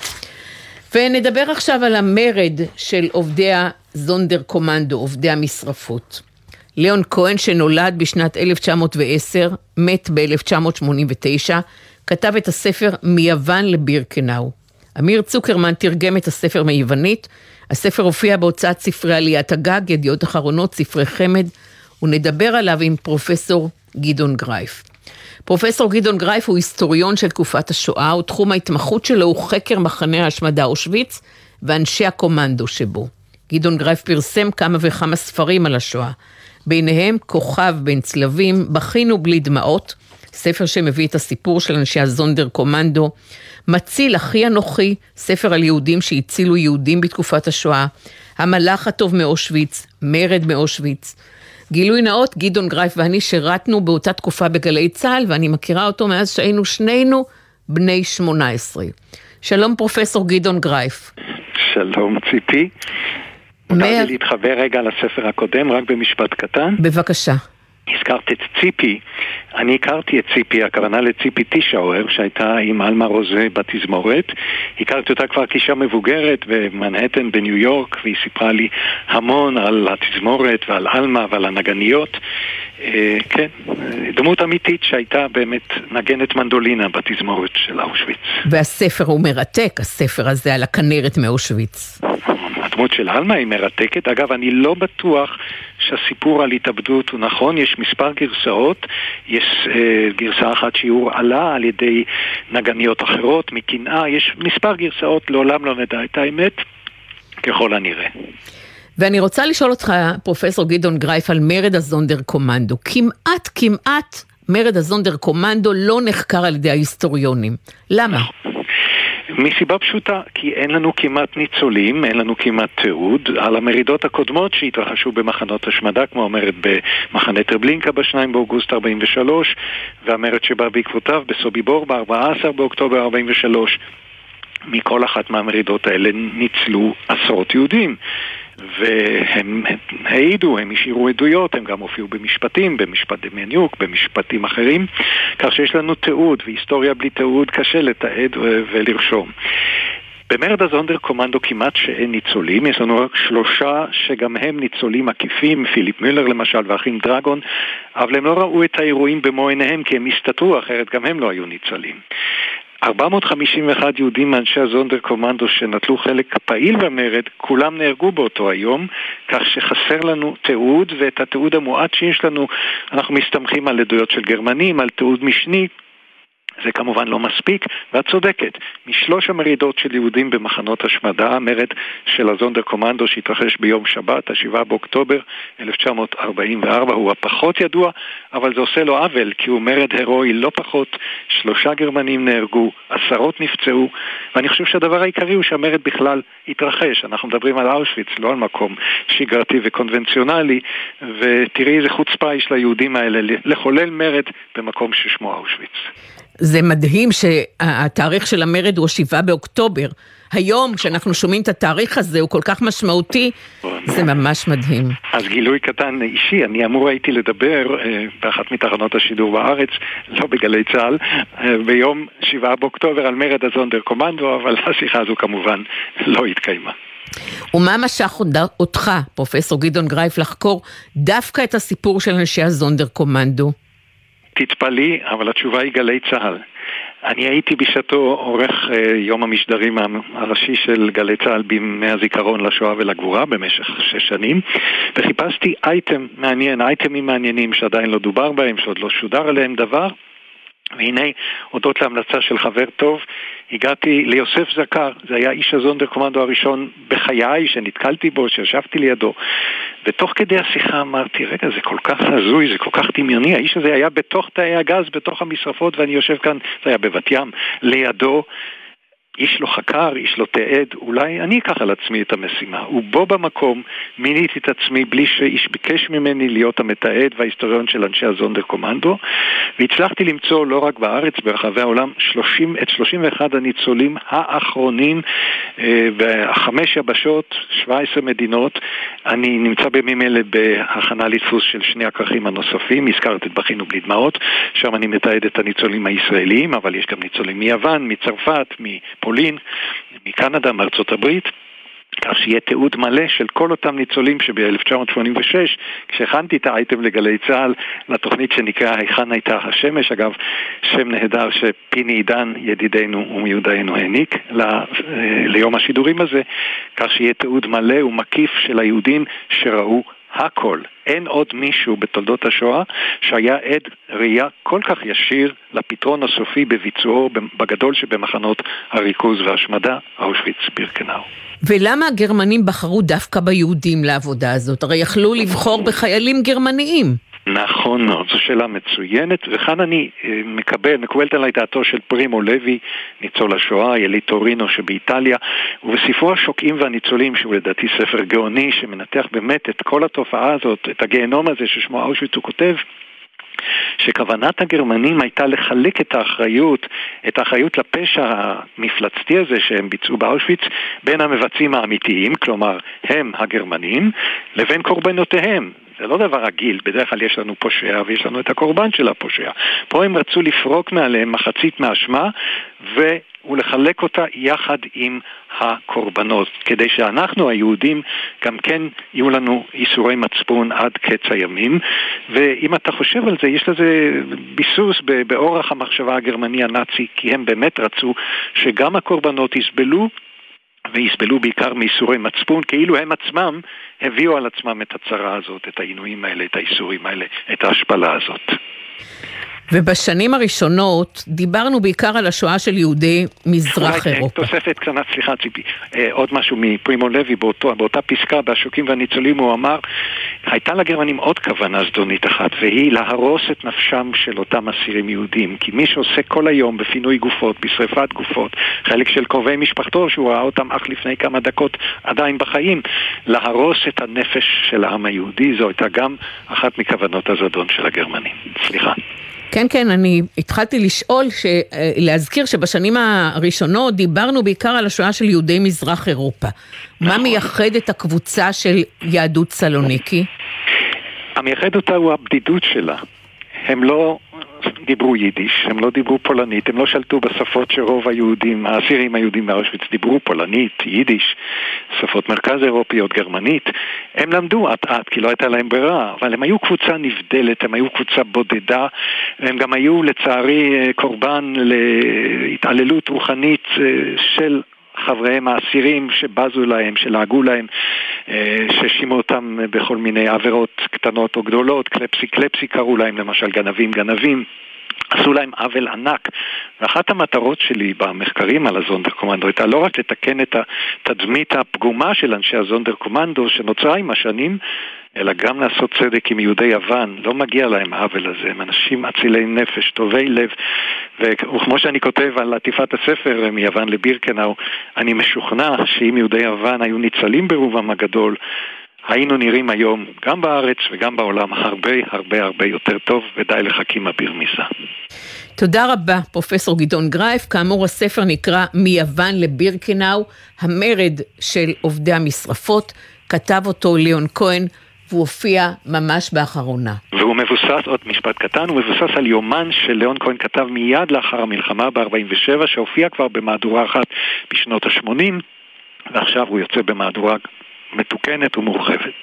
[SPEAKER 1] ונדבר עכשיו על המרד של עובדי הזונדר קומנדו, עובדי המשרפות. ליאון כהן שנולד בשנת אלף תשע מאות ועשר, מת ב-אלף תשע מאות שמונים ותשע, כתב את הספר מיוון לבירקנאו. אמיר צוקרמן תרגם את הספר מיוונית, הספר הופיע בהוצאת ספרי עליית הגג, ידיעות אחרונות, ספרי חמד, ונדבר עליו עם פרופסור גדעון גרייף. פרופסור גדעון גרייף הוא היסטוריון של תקופת השואה, ותחום ההתמחות שלו הוא חקר מחנה ההשמדה אושוויץ ואנשי הקומנדו שבו. גדעון גרייף פרסם כמה וכמה ספרים על השואה, ביניהם כוכב בין צלבים, בכינו בלי דמעות, ספר שמביא את הסיפור של אנשי הזונדר קומנדו, מציל אחי אנוכי, ספר על יהודים שהצילו יהודים בתקופת השואה, המלאך הטוב מאושוויץ, מרד מאושוויץ. גילוי נאות, גדעון גרייף ואני שירתנו באותה תקופה בגלי צה"ל, ואני מכירה אותו מאז שהיינו שנינו בני שמונה עשרה. שלום פרופסור גדעון גרייף.
[SPEAKER 6] שלום ציפי. מותר לי להתחבר רגע לספר הקודם, רק במשפט קטן.
[SPEAKER 1] בבקשה.
[SPEAKER 6] הזכרת את ציפי, אני הכרתי את ציפי, הכוונה לציפי תישאוור, שהייתה עם אלמה רוזה בתזמורת. הכרתי אותה כבר כאישה מבוגרת במנהטן בניו יורק, והיא סיפרה לי המון על התזמורת ועל אלמה ועל הנגניות. אה, כן, דמות אמיתית שהייתה באמת נגנת מנדולינה בתזמורת של אושוויץ.
[SPEAKER 1] והספר הוא מרתק, הספר הזה על הכנרת מאושוויץ.
[SPEAKER 6] הדמות של אלמה היא מרתקת. אגב, אני לא בטוח שהסיפור על התאבדות הוא נכון. יש מספר גרסאות. יש אה, גרסה אחת שיעור עלה על ידי נגניות אחרות מקנאה. יש מספר גרסאות, לעולם לא נדע את האמת, ככל הנראה.
[SPEAKER 1] ואני רוצה לשאול אותך, פרופסור גדעון גרייף, על מרד הזונדר קומנדו. כמעט, כמעט מרד הזונדר קומנדו לא נחקר על ידי ההיסטוריונים. למה?
[SPEAKER 6] מסיבה פשוטה, כי אין לנו כמעט ניצולים, אין לנו כמעט תיעוד על המרידות הקודמות שהתרחשו במחנות השמדה, כמו המרד במחנה טרבלינקה ב-שניים באוגוסט ארבעים ושלוש, והמרד שבא בעקבותיו בסוביבור ב-ארבעה עשר באוקטובר ארבעים ושלוש. מכל אחת מהמרידות האלה ניצלו עשרות יהודים. והם העידו, הם השאירו עדויות, הם גם הופיעו במשפטים, במשפט דמיאניוק, במשפטים אחרים, כך שיש לנו תיעוד, והיסטוריה בלי תיעוד קשה לתעד ולרשום. במרד הזונדר קומנדו כמעט שאין ניצולים, יש לנו רק שלושה שגם הם ניצולים עקיפים, פיליפ מילר למשל ואחים דרגון, אבל הם לא ראו את האירועים במו עיניהם כי הם הסתתרו, אחרת גם הם לא היו ניצלים. ארבע מאות חמישים ואחד יהודים מאנשי הזונדר קומנדו שנטלו חלק פעיל במרד, כולם נהרגו באותו היום, כך שחסר לנו תיעוד, ואת התיעוד המועט שיש לנו, אנחנו מסתמכים על עדויות של גרמנים, על תיעוד משני, זה כמובן לא מספיק, ואת צודקת. משלוש המרידות של יהודים במחנות השמדה, המרד של הזונדר קומנדו שהתרחש ביום שבת, השבעה באוקטובר אלף תשע מאות ארבעים וארבע, הוא הפחות ידוע, אבל זה עושה לו עוול, כי הוא מרד הרואי לא פחות, שלושה גרמנים נהרגו, עשרות נפצעו, ואני חושב שהדבר העיקרי הוא שהמרד בכלל התרחש. אנחנו מדברים על אושוויץ, לא על מקום שגרתי וקונבנציונלי, ותראי איזה חוצפה יש ליהודים האלה לחולל מרד במקום ששמו אושוויץ.
[SPEAKER 1] זה מדהים שהתאריך של המרד הוא שבעה באוקטובר. היום, כשאנחנו שומעים את התאריך הזה, הוא כל כך משמעותי, זה ממש מדהים.
[SPEAKER 6] אז גילוי קטן אישי, אני אמור הייתי לדבר אה, באחת מתחנות השידור בארץ, לא בגלי צהל, אה, ביום שבעה באוקטובר על מרד הזונדר קומנדו, אבל השיחה הזו כמובן לא התקיימה.
[SPEAKER 1] ומה משך אותך, פרופסור גדעון גרייף, לחקור דווקא את הסיפור של אנשי הזונדר קומנדו?
[SPEAKER 6] תתפלאי, אבל התשובה היא גלי צהל. אני הייתי בשעתו עורך אה, יום המשדרים הראשי של גלי צהל בימי הזיכרון לשואה ולגבורה במשך שש שנים, וחיפשתי אייטם מעניין, אייטמים מעניינים שעדיין לא דובר בהם, שעוד לא שודר עליהם דבר, והנה, הודות להמלצה של חבר טוב, הגעתי ליוסף זקר, זה היה איש הזונדר קומנדו הראשון בחיי שנתקלתי בו, שישבתי לידו, ותוך כדי השיחה אמרתי, רגע, זה כל כך הזוי, זה כל כך דמיוני, האיש הזה היה בתוך תאי הגז, בתוך המשרפות, ואני יושב כאן, זה היה בבת ים, לידו, איש לא חקר, איש לא תעד, אולי אני אקח על עצמי את המשימה. ובו במקום מיניתי את עצמי בלי שאיש ביקש ממני להיות המתעד וההיסטוריון של אנשי הזונדר קומנדו, והצלחתי למצוא לא רק בארץ, ברחבי העולם, שלושים, את שלושים ואחד הניצולים האחרונים אה, בחמש יבשות, שבע עשרה מדינות. אני נמצא בימים אלה בהכנה לדפוס של שני הכרכים הנוספים, הזכרת את בכינו בלי דמעות, שם אני מתעד את הניצולים הישראליים, אבל יש גם ניצולים מיוון, מצרפת, מפולין, מקנדה, מארצות הברית, כך שיהיה תיעוד מלא של כל אותם ניצולים שב-אלף תשע מאות שמונים ושש, כשהכנתי את האייטם לגלי צהל, לתוכנית שנקרא היכן הייתה השמש, אגב, שם נהדר שפיני עידן, ידידנו ומיודענו, העניק ליום השידורים הזה, כך שיהיה תיעוד מלא ומקיף של היהודים שראו הכל. אין עוד מישהו בתולדות השואה שהיה עד ראייה כל כך ישיר לפתרון הסופי בביצועו בגדול שבמחנות הריכוז והשמדה, אושוויץ בירקנאו.
[SPEAKER 1] ולמה הגרמנים בחרו דווקא ביהודים לעבודה הזאת? הרי יכלו לבחור בחיילים גרמניים.
[SPEAKER 6] נכון מאוד, זו שאלה מצוינת, וכאן אני מקבל, מקבלת עליי דעתו של פרימו לוי, ניצול השואה, יליד טורינו שבאיטליה, ובספרו השוקעים והניצולים, שהוא לדעתי ספר גאוני, שמנתח באמת את כל התופעה הזאת, את הגיהנום הזה ששמו אושוויץ, הוא כותב, שכוונת הגרמנים הייתה לחלק את האחריות, את האחריות לפשע המפלצתי הזה שהם ביצעו באושוויץ, בין המבצעים האמיתיים, כלומר הם הגרמנים, לבין קורבנותיהם. זה לא דבר רגיל, בדרך כלל יש לנו פושע ויש לנו את הקורבן של הפושע. פה הם רצו לפרוק מעליהם מחצית מהאשמה ולחלק אותה יחד עם הקורבנות, כדי שאנחנו היהודים גם כן יהיו לנו איסורי מצפון עד קץ הימים. ואם אתה חושב על זה, יש לזה ביסוס באורח המחשבה הגרמני הנאצי, כי הם באמת רצו שגם הקורבנות יסבלו, ויסבלו בעיקר מאיסורי מצפון, כאילו הם עצמם הביאו על עצמם את הצרה הזאת, את העינויים האלה, את האיסורים האלה, את ההשפלה הזאת.
[SPEAKER 1] ובשנים הראשונות דיברנו בעיקר על השואה של יהודי מזרח אירופה.
[SPEAKER 6] תוספת קטנה, סליחה ציפי, עוד משהו מפרימו לוי, באותו, באותה פסקה בשוקים והניצולים הוא אמר, הייתה לגרמנים עוד כוונה זדונית אחת, והיא להרוס את נפשם של אותם אסירים יהודים, כי מי שעושה כל היום בפינוי גופות, בשריפת גופות, חלק של קרובי משפחתו שהוא ראה אותם אך לפני כמה דקות עדיין בחיים, להרוס את הנפש של העם היהודי, זו הייתה גם אחת מכוונות הזדון של הגרמנים. סליחה.
[SPEAKER 1] כן, כן, אני התחלתי לשאול, להזכיר שבשנים הראשונות דיברנו בעיקר על השואה של יהודי מזרח אירופה. מה מייחד את הקבוצה של יהדות סלוניקי?
[SPEAKER 6] המייחד אותה הוא הבדידות שלה. הם לא דיברו יידיש, הם לא דיברו פולנית, הם לא שלטו בשפות שרוב היהודים, האסירים היהודים מאושוויץ דיברו פולנית, יידיש, שפות מרכז אירופיות, גרמנית. הם למדו עט-עט, כי לא הייתה להם ברירה, אבל הם היו קבוצה נבדלת, הם היו קבוצה בודדה, הם גם היו לצערי קורבן להתעללות רוחנית של חבריהם האסירים שבזו להם, שלעגו להם, ששימו אותם בכל מיני עבירות קטנות או גדולות, קלפסי קלפסי קראו להם, למשל גנבים גנבים, עשו להם עוול ענק. ואחת המטרות שלי במחקרים על הזונדר קומנדו הייתה לא רק לתקן את התדמית הפגומה של אנשי הזונדר קומנדו שנוצרה עם השנים, אלא גם לעשות צדק עם יהודי יוון. לא מגיע להם העוול הזה, הם אנשים אצילי נפש, טובי לב, וכמו שאני כותב על עטיפת הספר מיוון לבירקנאו, אני משוכנע שאם יהודי יוון היו ניצלים ברובם הגדול, היינו נראים היום גם בארץ וגם בעולם הרבה הרבה הרבה יותר טוב, ודי לחכים אביר מיסה.
[SPEAKER 1] תודה רבה, פרופסור גדעון גרייף. כאמור, הספר נקרא מיוון לבירקנאו, המרד של עובדי המשרפות. כתב אותו ליאון כהן, והוא הופיע ממש באחרונה.
[SPEAKER 6] והוא מבוסס, עוד משפט קטן, הוא מבוסס על יומן של ליאון כהן כתב מיד לאחר המלחמה ב-ארבעים ושבע, שהופיע כבר במהדורה אחת בשנות ה-שמונים, ועכשיו הוא יוצא במהדורה מתוקנת ומורחבת.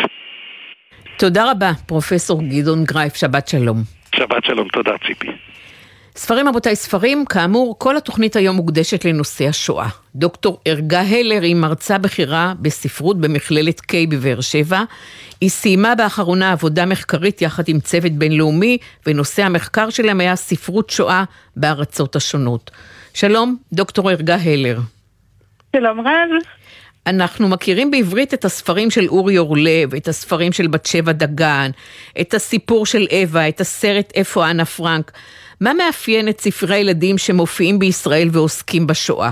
[SPEAKER 1] תודה רבה, פרופסור גדעון גרייף, שבת שלום.
[SPEAKER 6] שבת שלום, תודה ציפי.
[SPEAKER 1] ספרים רבותיי, ספרים, כאמור, כל התוכנית היום מוקדשת לנושא השואה. דוקטור ערגה הלר היא מרצה בחירה בספרות במכללת קיי בבאר שבע. היא סיימה באחרונה עבודה מחקרית יחד עם צוות בינלאומי, ונושא המחקר שלהם היה ספרות שואה בארצות השונות. שלום, דוקטור ערגה הלר.
[SPEAKER 7] שלום רב.
[SPEAKER 1] אנחנו מכירים בעברית את הספרים של אורי אורלב, את הספרים של בת שבע דגן, את הסיפור של אווה, את הסרט איפה אנה פרנק. מה מאפיין את ספרי ילדים שמופיעים בישראל ועוסקים בשואה?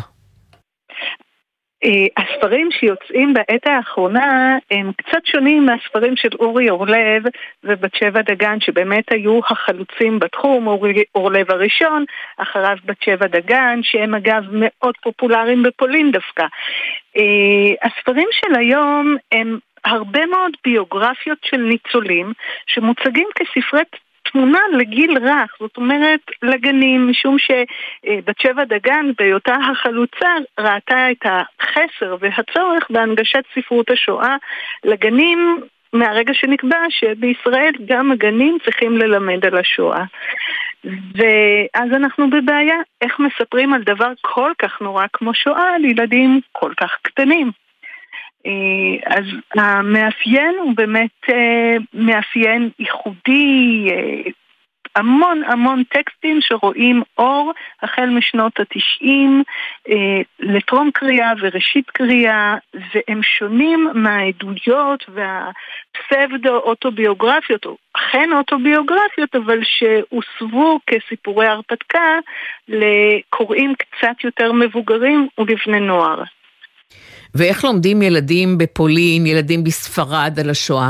[SPEAKER 7] הספרים שיוצאים בעת האחרונה הם קצת שונים מהספרים של אורי אורלב ובת שבע דגן, שבאמת היו החלוצים בתחום. אורי אורלב הראשון, אחריו בת שבע דגן, שהם אגב מאוד פופולריים בפולין דווקא. הספרים של היום הם הרבה מאוד ביוגרפיות של ניצולים שמוצגים כספרי תמונה לגיל רך, זאת אומרת לגנים, משום שבת שבע דגן בהיותה החלוצה ראתה את החסר והצורך בהנגשת ספרות השואה לגנים, מהרגע שנקבע שבישראל גם הגנים צריכים ללמד על השואה. ואז אנחנו בבעיה, איך מספרים על דבר כל כך נורא כמו שואה על ילדים כל כך קטנים. אז המאפיין הוא באמת מאפיין ייחודי, המון המון טקסטים שרואים אור החל משנות התשעים לטרום קריאה וראשית קריאה, והם שונים מהעדויות והפסבדו אוטוביוגרפיות, או אכן אוטוביוגרפיות, אבל שהוסבו כסיפורי הרפתקה לקוראים קצת יותר מבוגרים ולבני נוער.
[SPEAKER 1] ואיך לומדים ילדים בפולין, ילדים בספרד על השואה?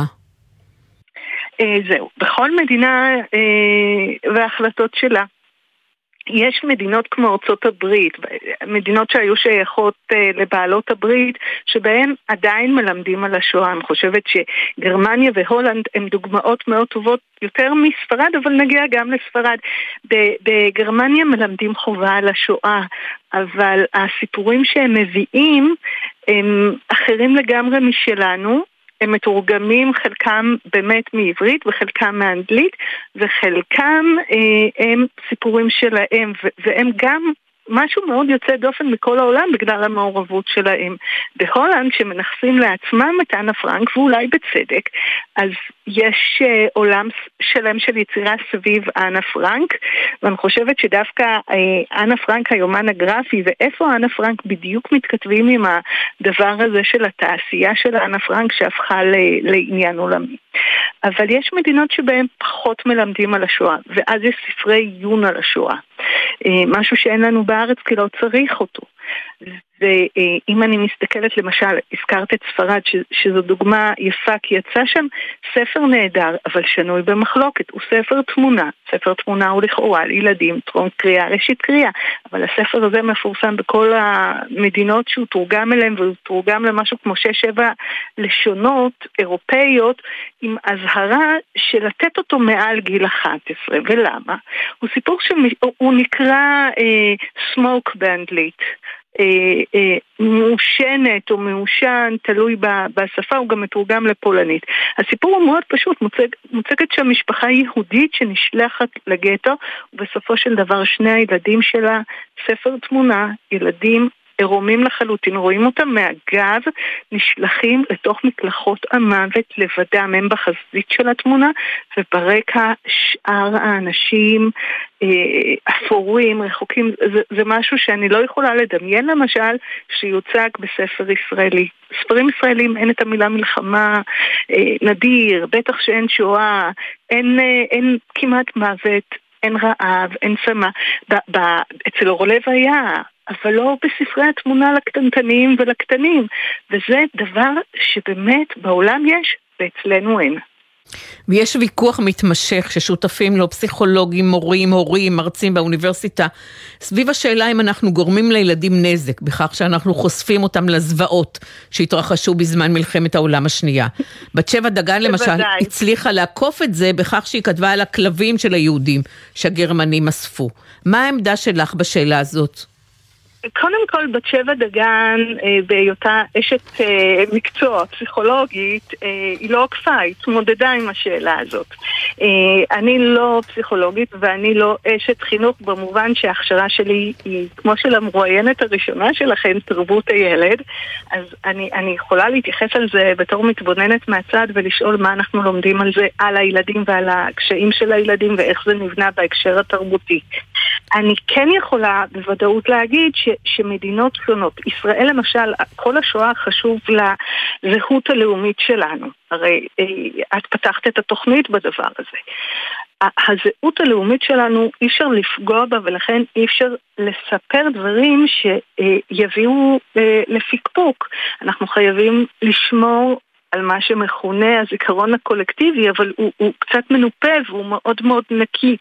[SPEAKER 7] זהו, בכל מדינה וההחלטות שלה. יש מדינות כמו ארצות הברית, מדינות שהיו שייכות לבעלות הברית, שבהן עדיין מלמדים על השואה. אני חושבת שגרמניה והולנד הן דוגמאות מאוד טובות יותר מספרד, אבל נגיע גם לספרד. בגרמניה מלמדים חובה על השואה, אבל הסיפורים שהם מביאים הם אחרים לגמרי משלנו, הם מתורגמים חלקם באמת מעברית וחלקם מאנגלית, וחלקם אה, הם סיפורים שלהם, והם גם משהו מאוד יוצא דופן מכל העולם בגלל המעורבות שלהם. בהולנד שמנחסים לעצמם את אנה פרנק, ואולי בצדק, אז יש uh, עולם שלם של יצירה סביב אנה פרנק, ואני חושבת שדווקא uh, אנה פרנק היומן הגרפי, ואיפה אנה פרנק בדיוק מתכתבים עם הדבר הזה של התעשייה של אנה פרנק שהפכה ל- לעניין עולמי. אבל יש מדינות שבהן פחות מלמדים על השואה, ואז יש ספרי עיון על השואה. משהו שאין לנו בארץ כי לא צריך אותו. ואם אני מסתכלת למשל, הזכרת את ספרד שזו דוגמה יפה, כי יצא שם ספר נהדר אבל שנוי במחלוקת, הוא ספר תמונה. ספר תמונה הוא לכאורה לילדים, טרום קריאה, ראשית קריאה, אבל הספר הזה מפורסם בכל המדינות שהוא תורגם אליהם, והוא תורגם למשהו כמו שש שבע לשונות אירופאיות, עם הזהרה של לתת אותו מעל גיל אחת עשרה. ולמה? הוא סיפור שהוא נקרא אה, סמוק באנגלית, אה, אה, מאושנת או מאושן, תלוי בשפה, הוא גם מתורגם לפולנית. הסיפור הוא מאוד פשוט, מוצג, מוצגת שם משפחה יהודית שנשלחת לגטו, ובסופו של דבר שני הילדים שלה, ספר תמונה, ילדים עירומים לחלוטין, רואים אותם מהגב, נשלחים לתוך מקלחות המוות לבדם, הם בחזית של התמונה, וברקע שאר האנשים אה, אפורים, רחוקים, זה, זה משהו שאני לא יכולה לדמיין למשל, שיוצג בספר ישראלי. ספרים ישראלים אין את המילה מלחמה, אה, נדיר, בטח שאין שואה, אין, אה, אין כמעט מוות, אין רעב, אין צמא. ב- ב- אצל אורלב היה, אבל לא בספרי התמונה לקטנטנים ולקטנים, וזה דבר שבאמת בעולם יש, ואצלנו אין.
[SPEAKER 1] ויש ויכוח מתמשך ששותפים לו פסיכולוגים, מורים, הורים, מרצים באוניברסיטה, סביב השאלה אם אנחנו גורמים לילדים נזק, בכך שאנחנו חושפים אותם לזוועות שהתרחשו בזמן מלחמת העולם השנייה. בת שבע דגן למשל הצליחה לעקוף את זה בכך שהיא כתבה על הכלבים של היהודים שהגרמנים אספו. מה העמדה שלך בשאלה הזאת?
[SPEAKER 7] קודם כל, בת שבע דגן, אה, בהיותה אשת אה, מקצוע פסיכולוגית, אה, היא לא עקפה, היא התמודדה עם השאלה הזאת. אה, אני לא פסיכולוגית ואני לא אשת חינוך, במובן שההכשרה שלי היא כמו של המרואיינת הראשונה שלכם, תרבות הילד, אז אני, אני יכולה להתייחס על זה בתור מתבוננת מהצד ולשאול מה אנחנו לומדים על זה, על הילדים ועל הקשיים של הילדים ואיך זה נבנה בהקשר התרבותי. אני כן יכולה בוודאות להגיד ש, שמדינות שונות, ישראל למשל, כל השואה חשוב לזהות הלאומית שלנו. הרי את פתחת את התוכנית בדבר הזה. הזהות הלאומית שלנו אי אפשר לפגוע בה, ולכן אי אפשר לספר דברים שיביאו לפקפוק. אנחנו חייבים לשמור על מה שמכונה הזיכרון הקולקטיבי, אבל הוא, הוא קצת מנופה והוא מאוד מאוד נקי.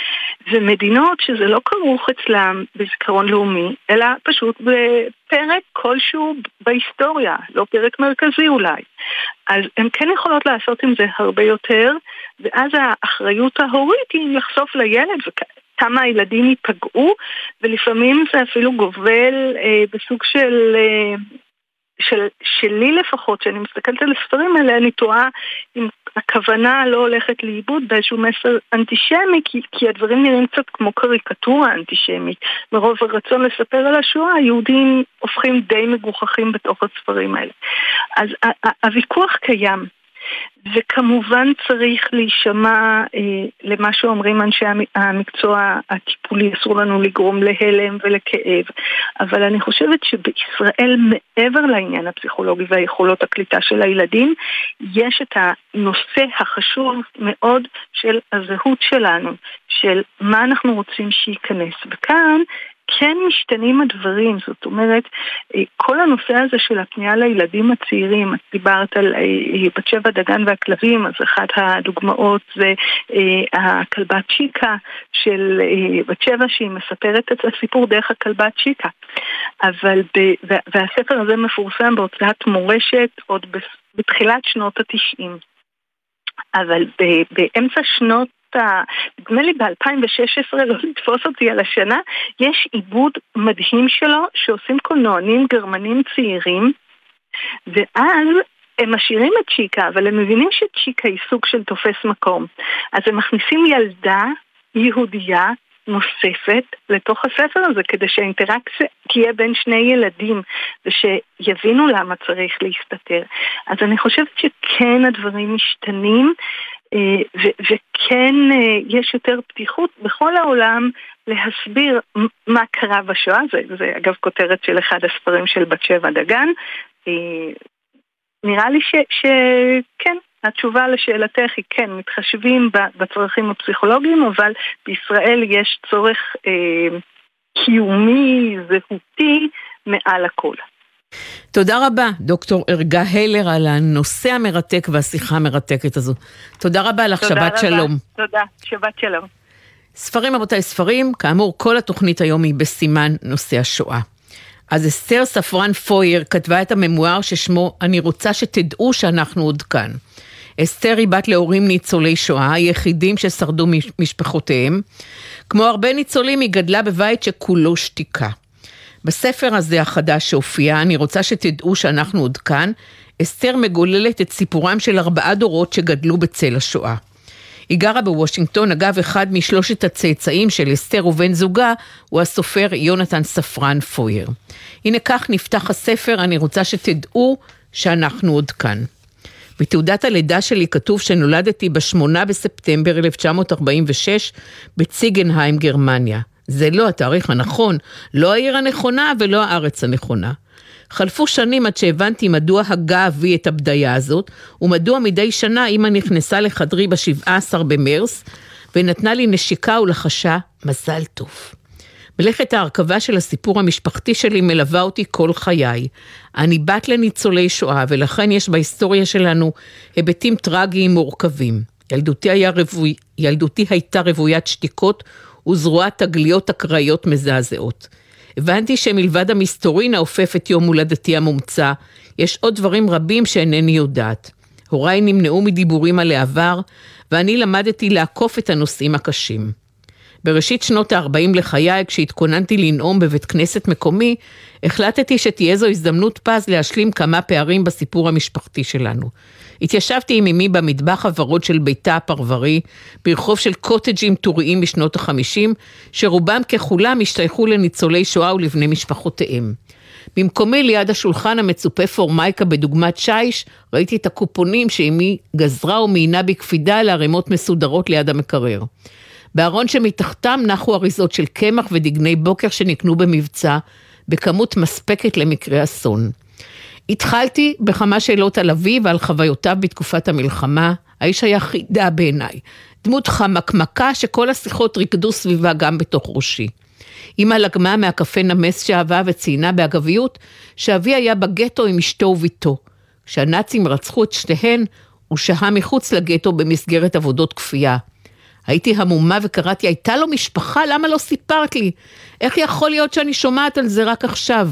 [SPEAKER 7] ומדינות שזה לא כרוך אצלם בזיכרון לאומי, אלא פשוט בפרק כלשהו בהיסטוריה, לא פרק מרכזי אולי. אז הן כן יכולות לעשות עם זה הרבה יותר, ואז האחריות ההורית היא לחשוף לילד וכמה הילדים ייפגעו, ולפעמים זה אפילו גובל אה, בסוג של... אה, של, שלי לפחות, שאני מסתכלת על הספרים האלה, אני טועה אם הכוונה לא הולכת לאיבוד באיזשהו מסר אנטישמי, כי, כי הדברים נראים קצת כמו קריקטורה אנטישמית. מרוב הרצון לספר על השואה, היהודים הופכים די מגוחכים בתוך הספרים האלה. אז הוויכוח קיים. וכמובן צריך להישמע אה, למה שאומרים אנשי המקצוע הטיפולי, אסור לנו לגרום להלם ולכאב, אבל אני חושבת שבישראל מעבר לעניין הפסיכולוגי והיכולות הקליטה של הילדים, יש את הנושא החשוב מאוד של הזהות שלנו, של מה אנחנו רוצים שייכנס. וכאן כן משתנים הדברים, זאת אומרת, כל הנושא הזה של הפנייה לילדים הצעירים, את דיברת על בת שבע דגן והכלבים, אז אחת הדוגמאות זה הכלבה צ'יקה של בת שבע שהיא מספרת את הסיפור דרך הכלבה צ'יקה. אבל, והספר הזה מפורסם בהוצאת מורשת עוד בתחילת שנות התשעים. אבל באמצע שנות נדמה לי ב-אלפיים ושש עשרה, לא לתפוס אותי על השנה, יש עיבוד מדהים שלו שעושים קולנוענים גרמנים צעירים, ואז הם משאירים את צ'יקה, אבל הם מבינים שצ'יקה היא סוג של תופס מקום. אז הם מכניסים ילדה יהודייה נוספת לתוך הספר הזה, כדי שהאינטראקציה תהיה בין שני ילדים, ושיבינו למה צריך להסתתר. אז אני חושבת שכן הדברים משתנים, ו- וכן יש יותר פתיחות בכל העולם להסביר מה קרה בשואה. זה, זה אגב כותרת של אחד הספרים של בת שבע דגן. נראה לי ש- שכן, התשובה לשאלתך היא כן, מתחשבים בצרכים הפסיכולוגיים, אבל בישראל יש צורך אה, קיומי, זהותי, מעל הכל.
[SPEAKER 1] תודה רבה, דוקטור ערגה הלר, על הנושא המרתק והשיחה המרתקת הזו. תודה רבה לך, שבת
[SPEAKER 7] רבה.
[SPEAKER 1] שלום.
[SPEAKER 7] תודה, שבת שלום.
[SPEAKER 1] ספרים רבותיי, ספרים, כאמור, כל התוכנית היום היא בסימן נושא השואה. אז אסתר ספרן פויר כתבה את הממואר ששמו אני רוצה שתדעו שאנחנו עוד כאן. אסתר היא בת להורים ניצולי שואה, היחידים ששרדו משפחותיהם. כמו הרבה ניצולים היא גדלה בבית שכולו שתיקה. בספר הזה החדש שהופיע, אני רוצה שתדעו שאנחנו עוד כאן, אסתר מגוללת את סיפורם של ארבעה דורות שגדלו בצל השואה. היא גרה בוושינגטון, אגב אחד משלושת הצאצאים של אסתר ובן זוגה, הוא הסופר יונתן ספרן פויר. הנה כך נפתח הספר, אני רוצה שתדעו שאנחנו עוד כאן. בתעודת הלידה שלי כתוב שנולדתי בשמונה בספטמבר אלף תשע מאות ארבעים ושש בציגנהיים גרמניה. זה לא התאריך הנכון, לא העיר הנכונה ולא הארץ הנכונה. חלפו שנים עד שהבנתי מדוע הגה אבי את הבדיה הזאת, ומדוע מדי שנה אמא נכנסה לחדרי ב-שבעה עשר במרס, ונתנה לי נשיקה ולחשה מזל טוב. מלאכת ההרכבה של הסיפור המשפחתי שלי מלווה אותי כל חיי. אני בת לניצולי שואה, ולכן יש בהיסטוריה שלנו היבטים טרגיים מורכבים. ילדותי, היה רבוי, ילדותי הייתה רוויית שתיקות, וזרועת תגליות אקראיות מזעזעות. הבנתי שמלבד המסתורין האופף את יום הולדתי המומצא, יש עוד דברים רבים שאינני יודעת. הוריי נמנעו מדיבורים על העבר, ואני למדתי לעקוף את הנושאים הקשים. בראשית שנות ה-ארבעים לחיי, כשהתכוננתי לנאום בבית כנסת מקומי, החלטתי שתהיה זו הזדמנות פז להשלים כמה פערים בסיפור המשפחתי שלנו. התיישבתי עם אמי במטבח הוורוד של ביתה הפרברי, ברחוב של קוטג'ים טוריים בשנות ה-חמישים, שרובם ככולם השתייכו לניצולי שואה ולבני משפחותיהם. במקומי ליד השולחן המצופה פורמייקה בדוגמת שיש, ראיתי את הקופונים שאמי גזרה ומעינה בקפידה לערימות מסודרות ליד המקרר. בארון שמתחתם נחו אריזות של קמח ודגני בוקר שנקנו במבצע, בכמות מספקת למקרה אסון. התחלתי בכמה שאלות על אבי ועל חוויותיו בתקופת המלחמה, האיש היה חידה בעיניי, דמות חמקמקה שכל השיחות ריקדו סביבה גם בתוך ראשי. אמא לגמה מהקפה נמס שאהבה וציינה באגביות, שאבי היה בגטו עם אשתו וביתו. כשהנאצים רצחו את שתיהן, הוא שהה מחוץ לגטו במסגרת עבודות כפייה. הייתי המומה וקראתי, הייתה לו משפחה, למה לא סיפרת לי? איך יכול להיות שאני שומעת על זה רק עכשיו?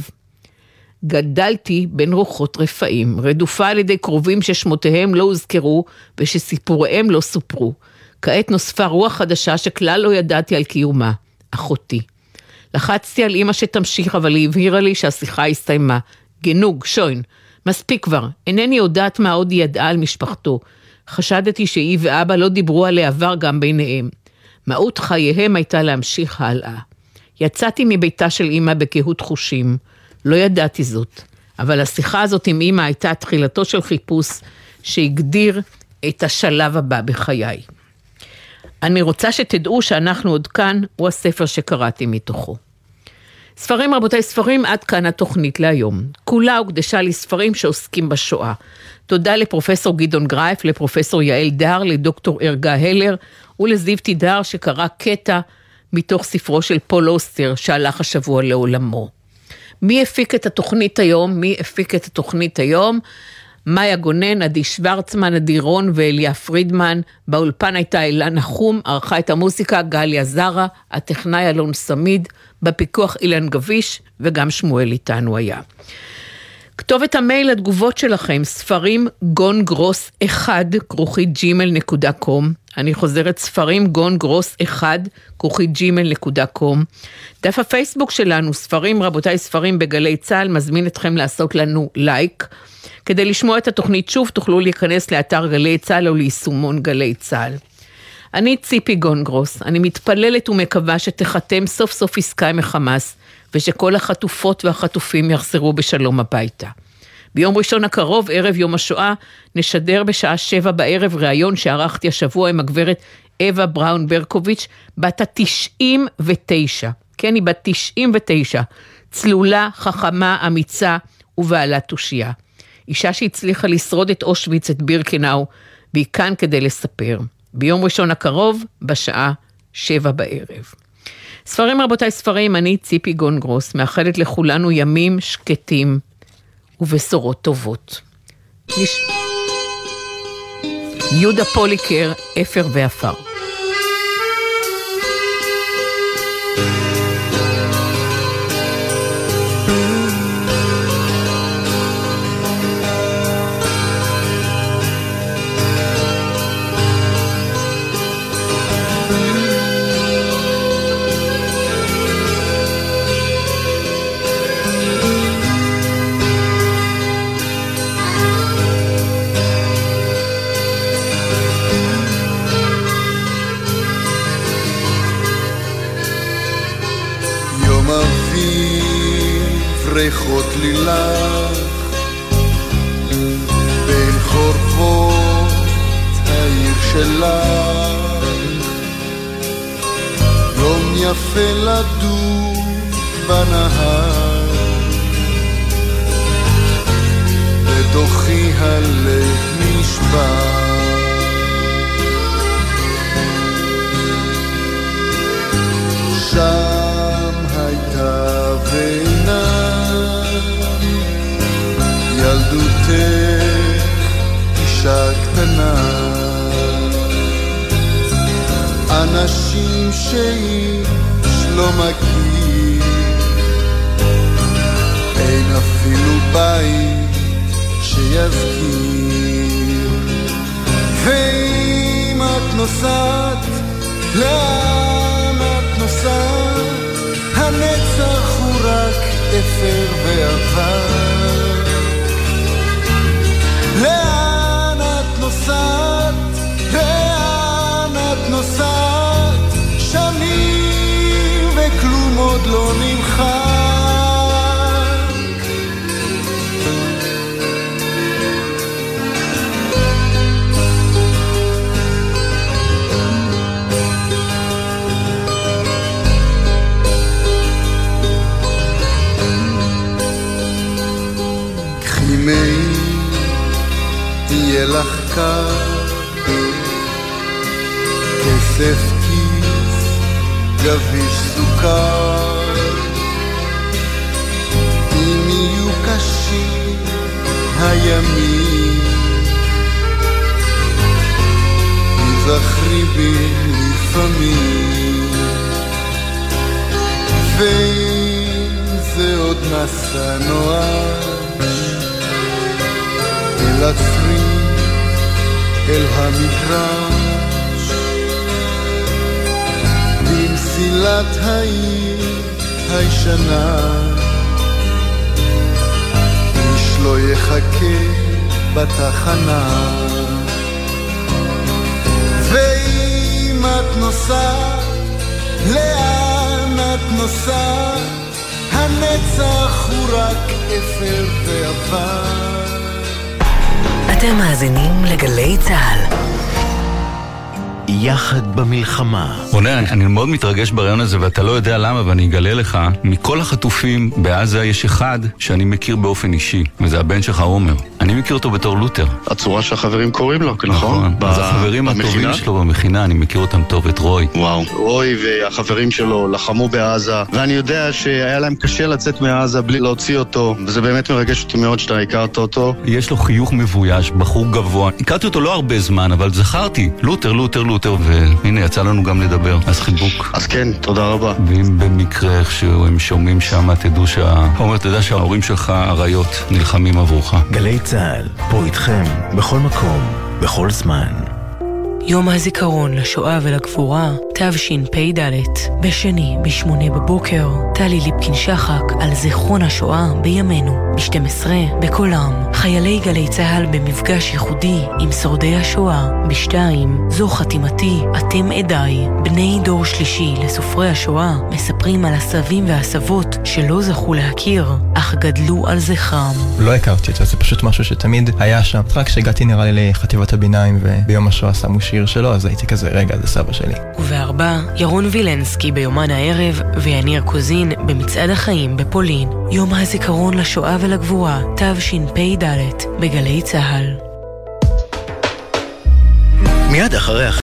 [SPEAKER 1] גדלתי בין רוחות רפאים, רדופה על ידי קרובים ששמותיהם לא הוזכרו ושסיפוריהם לא סופרו. כעת נוספה רוח חדשה שכלל לא ידעתי על קיומה, אחותי. לחצתי על אמא שתמשיך, אבל היא הבהירה לי שהשיחה הסתיימה. גנוג, שוין, מספיק כבר, אינני יודעת מה עוד היא ידעה על משפחתו. חשדתי שהיא ואבא לא דיברו על העבר גם ביניהם. מהות חייהם הייתה להמשיך הלאה. יצאתי מביתה של אמא בקהות חושים. לא ידעתי זאת, אבל השיחה הזאת עם אמא הייתה תחילתו של חיפוש שהגדיר את השלב הבא בחיי. אני רוצה שתדעו שאנחנו עוד כאן, הוא הספר שקראתי מתוכו. ספרים רבותיי, ספרים עד כאן התוכנית להיום. כולה הוקדשה לספרים שעוסקים בשואה. תודה לפרופסור גדעון גרייף, לפרופסור יעל דר, לדוקטור ערגה הלר ולזיו תידר שקרא קטע מתוך ספרו של פול אוסטר, שהלך השבוע לעולמו. מי הפיק את התוכנית היום? מי הפיק את התוכנית היום? מאיה גונן, עדי שוורצמן, עדי רון ואליה פרידמן. באולפן הייתה אלה נחום, ערכה את המוזיקה גליה זרה, הטכנאי אלון סמיד, בפיקוח אילן גביש, וגם שמואל איתנו היה. כתובת המייל לתגובות שלכם, ספרים גון גרוס אחד, כרוכית ג'ימל נקודה קום. אני חוזרת, ספרים גון גרוס אחד, כרוכית ג'ימל נקודה קום. דף הפייסבוק שלנו, ספרים, רבותיי ספרים בגלי צהל, מזמין אתכם לעשות לנו לייק. כדי לשמוע את התוכנית שוב, תוכלו להיכנס לאתר גלי צהל או ליישומון גלי צהל. אני ציפי גון גרוס, אני מתפללת ומקווה שתחתם סוף סוף עסקה עם החמאס, ושכל החטופות והחטופים יחזרו בשלום הביתה. ביום ראשון הקרוב, ערב יום השואה, נשדר בשעה שבע בערב ראיון שערכתי השבוע עם הגברת אווה בראון ברקוביץ', בת ה-תשעים ותשע. כן, היא בת תשעים ותשע. צלולה, חכמה, אמיצה ובעלת תושייה. אישה שהצליחה לשרוד את אושוויץ, את בירקנאו, והיא כאן כדי לספר. ביום ראשון הקרוב, בשעה שבע בערב. ספרים רבותיי ספרים, אני ציפי גון גרוס, מאחלת לכולנו ימים שקטים ובשורות טובות. נש... יהודה פוליקר, אפר ואפר.
[SPEAKER 8] ריחות לילך בין חורבות העיר שלך, יום יפה לדור בנהר, בתוכי הלב נשבר. שם הייתה בינה ילדותך, אישה קטנה, אנשים שאיש לא מכיר, אין אפילו בית שיזכיר. ואם את נוסעת, לאן את נוסעת? הנצח הוא רק אפר ועבר. לאן את נוסעת? לאן את נוסעת? שנים וכלום עוד לא נמחק. יהיה לך קר, כסף כיס, גביש סוכר, אם יהיו קשים הימים, תזכרי בי לפעמים. ואם זה עוד מסע נואש אל הצריף, אל המגרש, במסילת העיר הישנה, איש לא יחכה בתחנה. ואם את נוסעת, לאן את נוסעת? הנצח הוא רק אפר ועבר.
[SPEAKER 9] אתם מאזינים לגלי צהל.
[SPEAKER 10] יחד במלחמה.
[SPEAKER 11] רונן, אני, אני מאוד מתרגש ברעיון הזה, ואתה לא יודע למה, ואני אגלה לך, מכל החטופים בעזה יש אחד שאני מכיר באופן אישי, וזה הבן שלך עומר. אני אני מכיר אותו בתור לותר.
[SPEAKER 10] הצורה שהחברים קוראים לו, נכון?
[SPEAKER 11] נכון.
[SPEAKER 10] ב-
[SPEAKER 11] אז החברים הטובים
[SPEAKER 10] במכינה?
[SPEAKER 11] שלו במכינה, אני מכיר אותם טוב, את רוי.
[SPEAKER 10] וואו. רוי והחברים שלו לחמו בעזה, ואני יודע שהיה להם קשה לצאת מעזה בלי להוציא אותו, וזה באמת מרגש אותי מאוד שאתה הכרת אותו.
[SPEAKER 11] יש לו חיוך מבויש, בחור גבוה. הכרתי אותו לא הרבה זמן, אבל זכרתי. לותר, לותר, לותר, והנה, יצא לנו גם לדבר. אז חיבוק.
[SPEAKER 10] אז כן, תודה רבה.
[SPEAKER 11] ואם במקרה איכשהו הם שומעים שם, תדעו שה... עומר, תדע שההורים שלך אריות נלחמים עבורך.
[SPEAKER 12] גלי צהל, פה איתכם, בכל מקום, בכל זמן.
[SPEAKER 9] יום הזיכרון לשואה ולגבורה, תשפ"ד, בשני, בשמונה בבוקר, טלי ליפקין שחק על זיכרון השואה בימינו, ב-שתים עשרה, בקולם, חיילי גלי צהל במפגש ייחודי עם שורדי השואה, בשתיים, זו חתימתי, אתם עדיי, בני דור שלישי לסופרי השואה, מספרים על הסבים והסבות שלא זכו להכיר, אך גדלו על זכרם.
[SPEAKER 13] לא הכרתי אותו, זה פשוט משהו שתמיד היה שם. רק כשהגעתי נראה לי לחטיבת הביניים וביום השואה שמו שיר שלו, אז הייתי כזה, רגע, זה סבא שלי.
[SPEAKER 9] ובארבע, ירון וילנסקי ביומן הערב ויניר קוזין במצעד החיים בפולין. יום הזיכרון לשואה ולגבורה, תשפ"ד, בגלי צהל.
[SPEAKER 12] מיד אחרי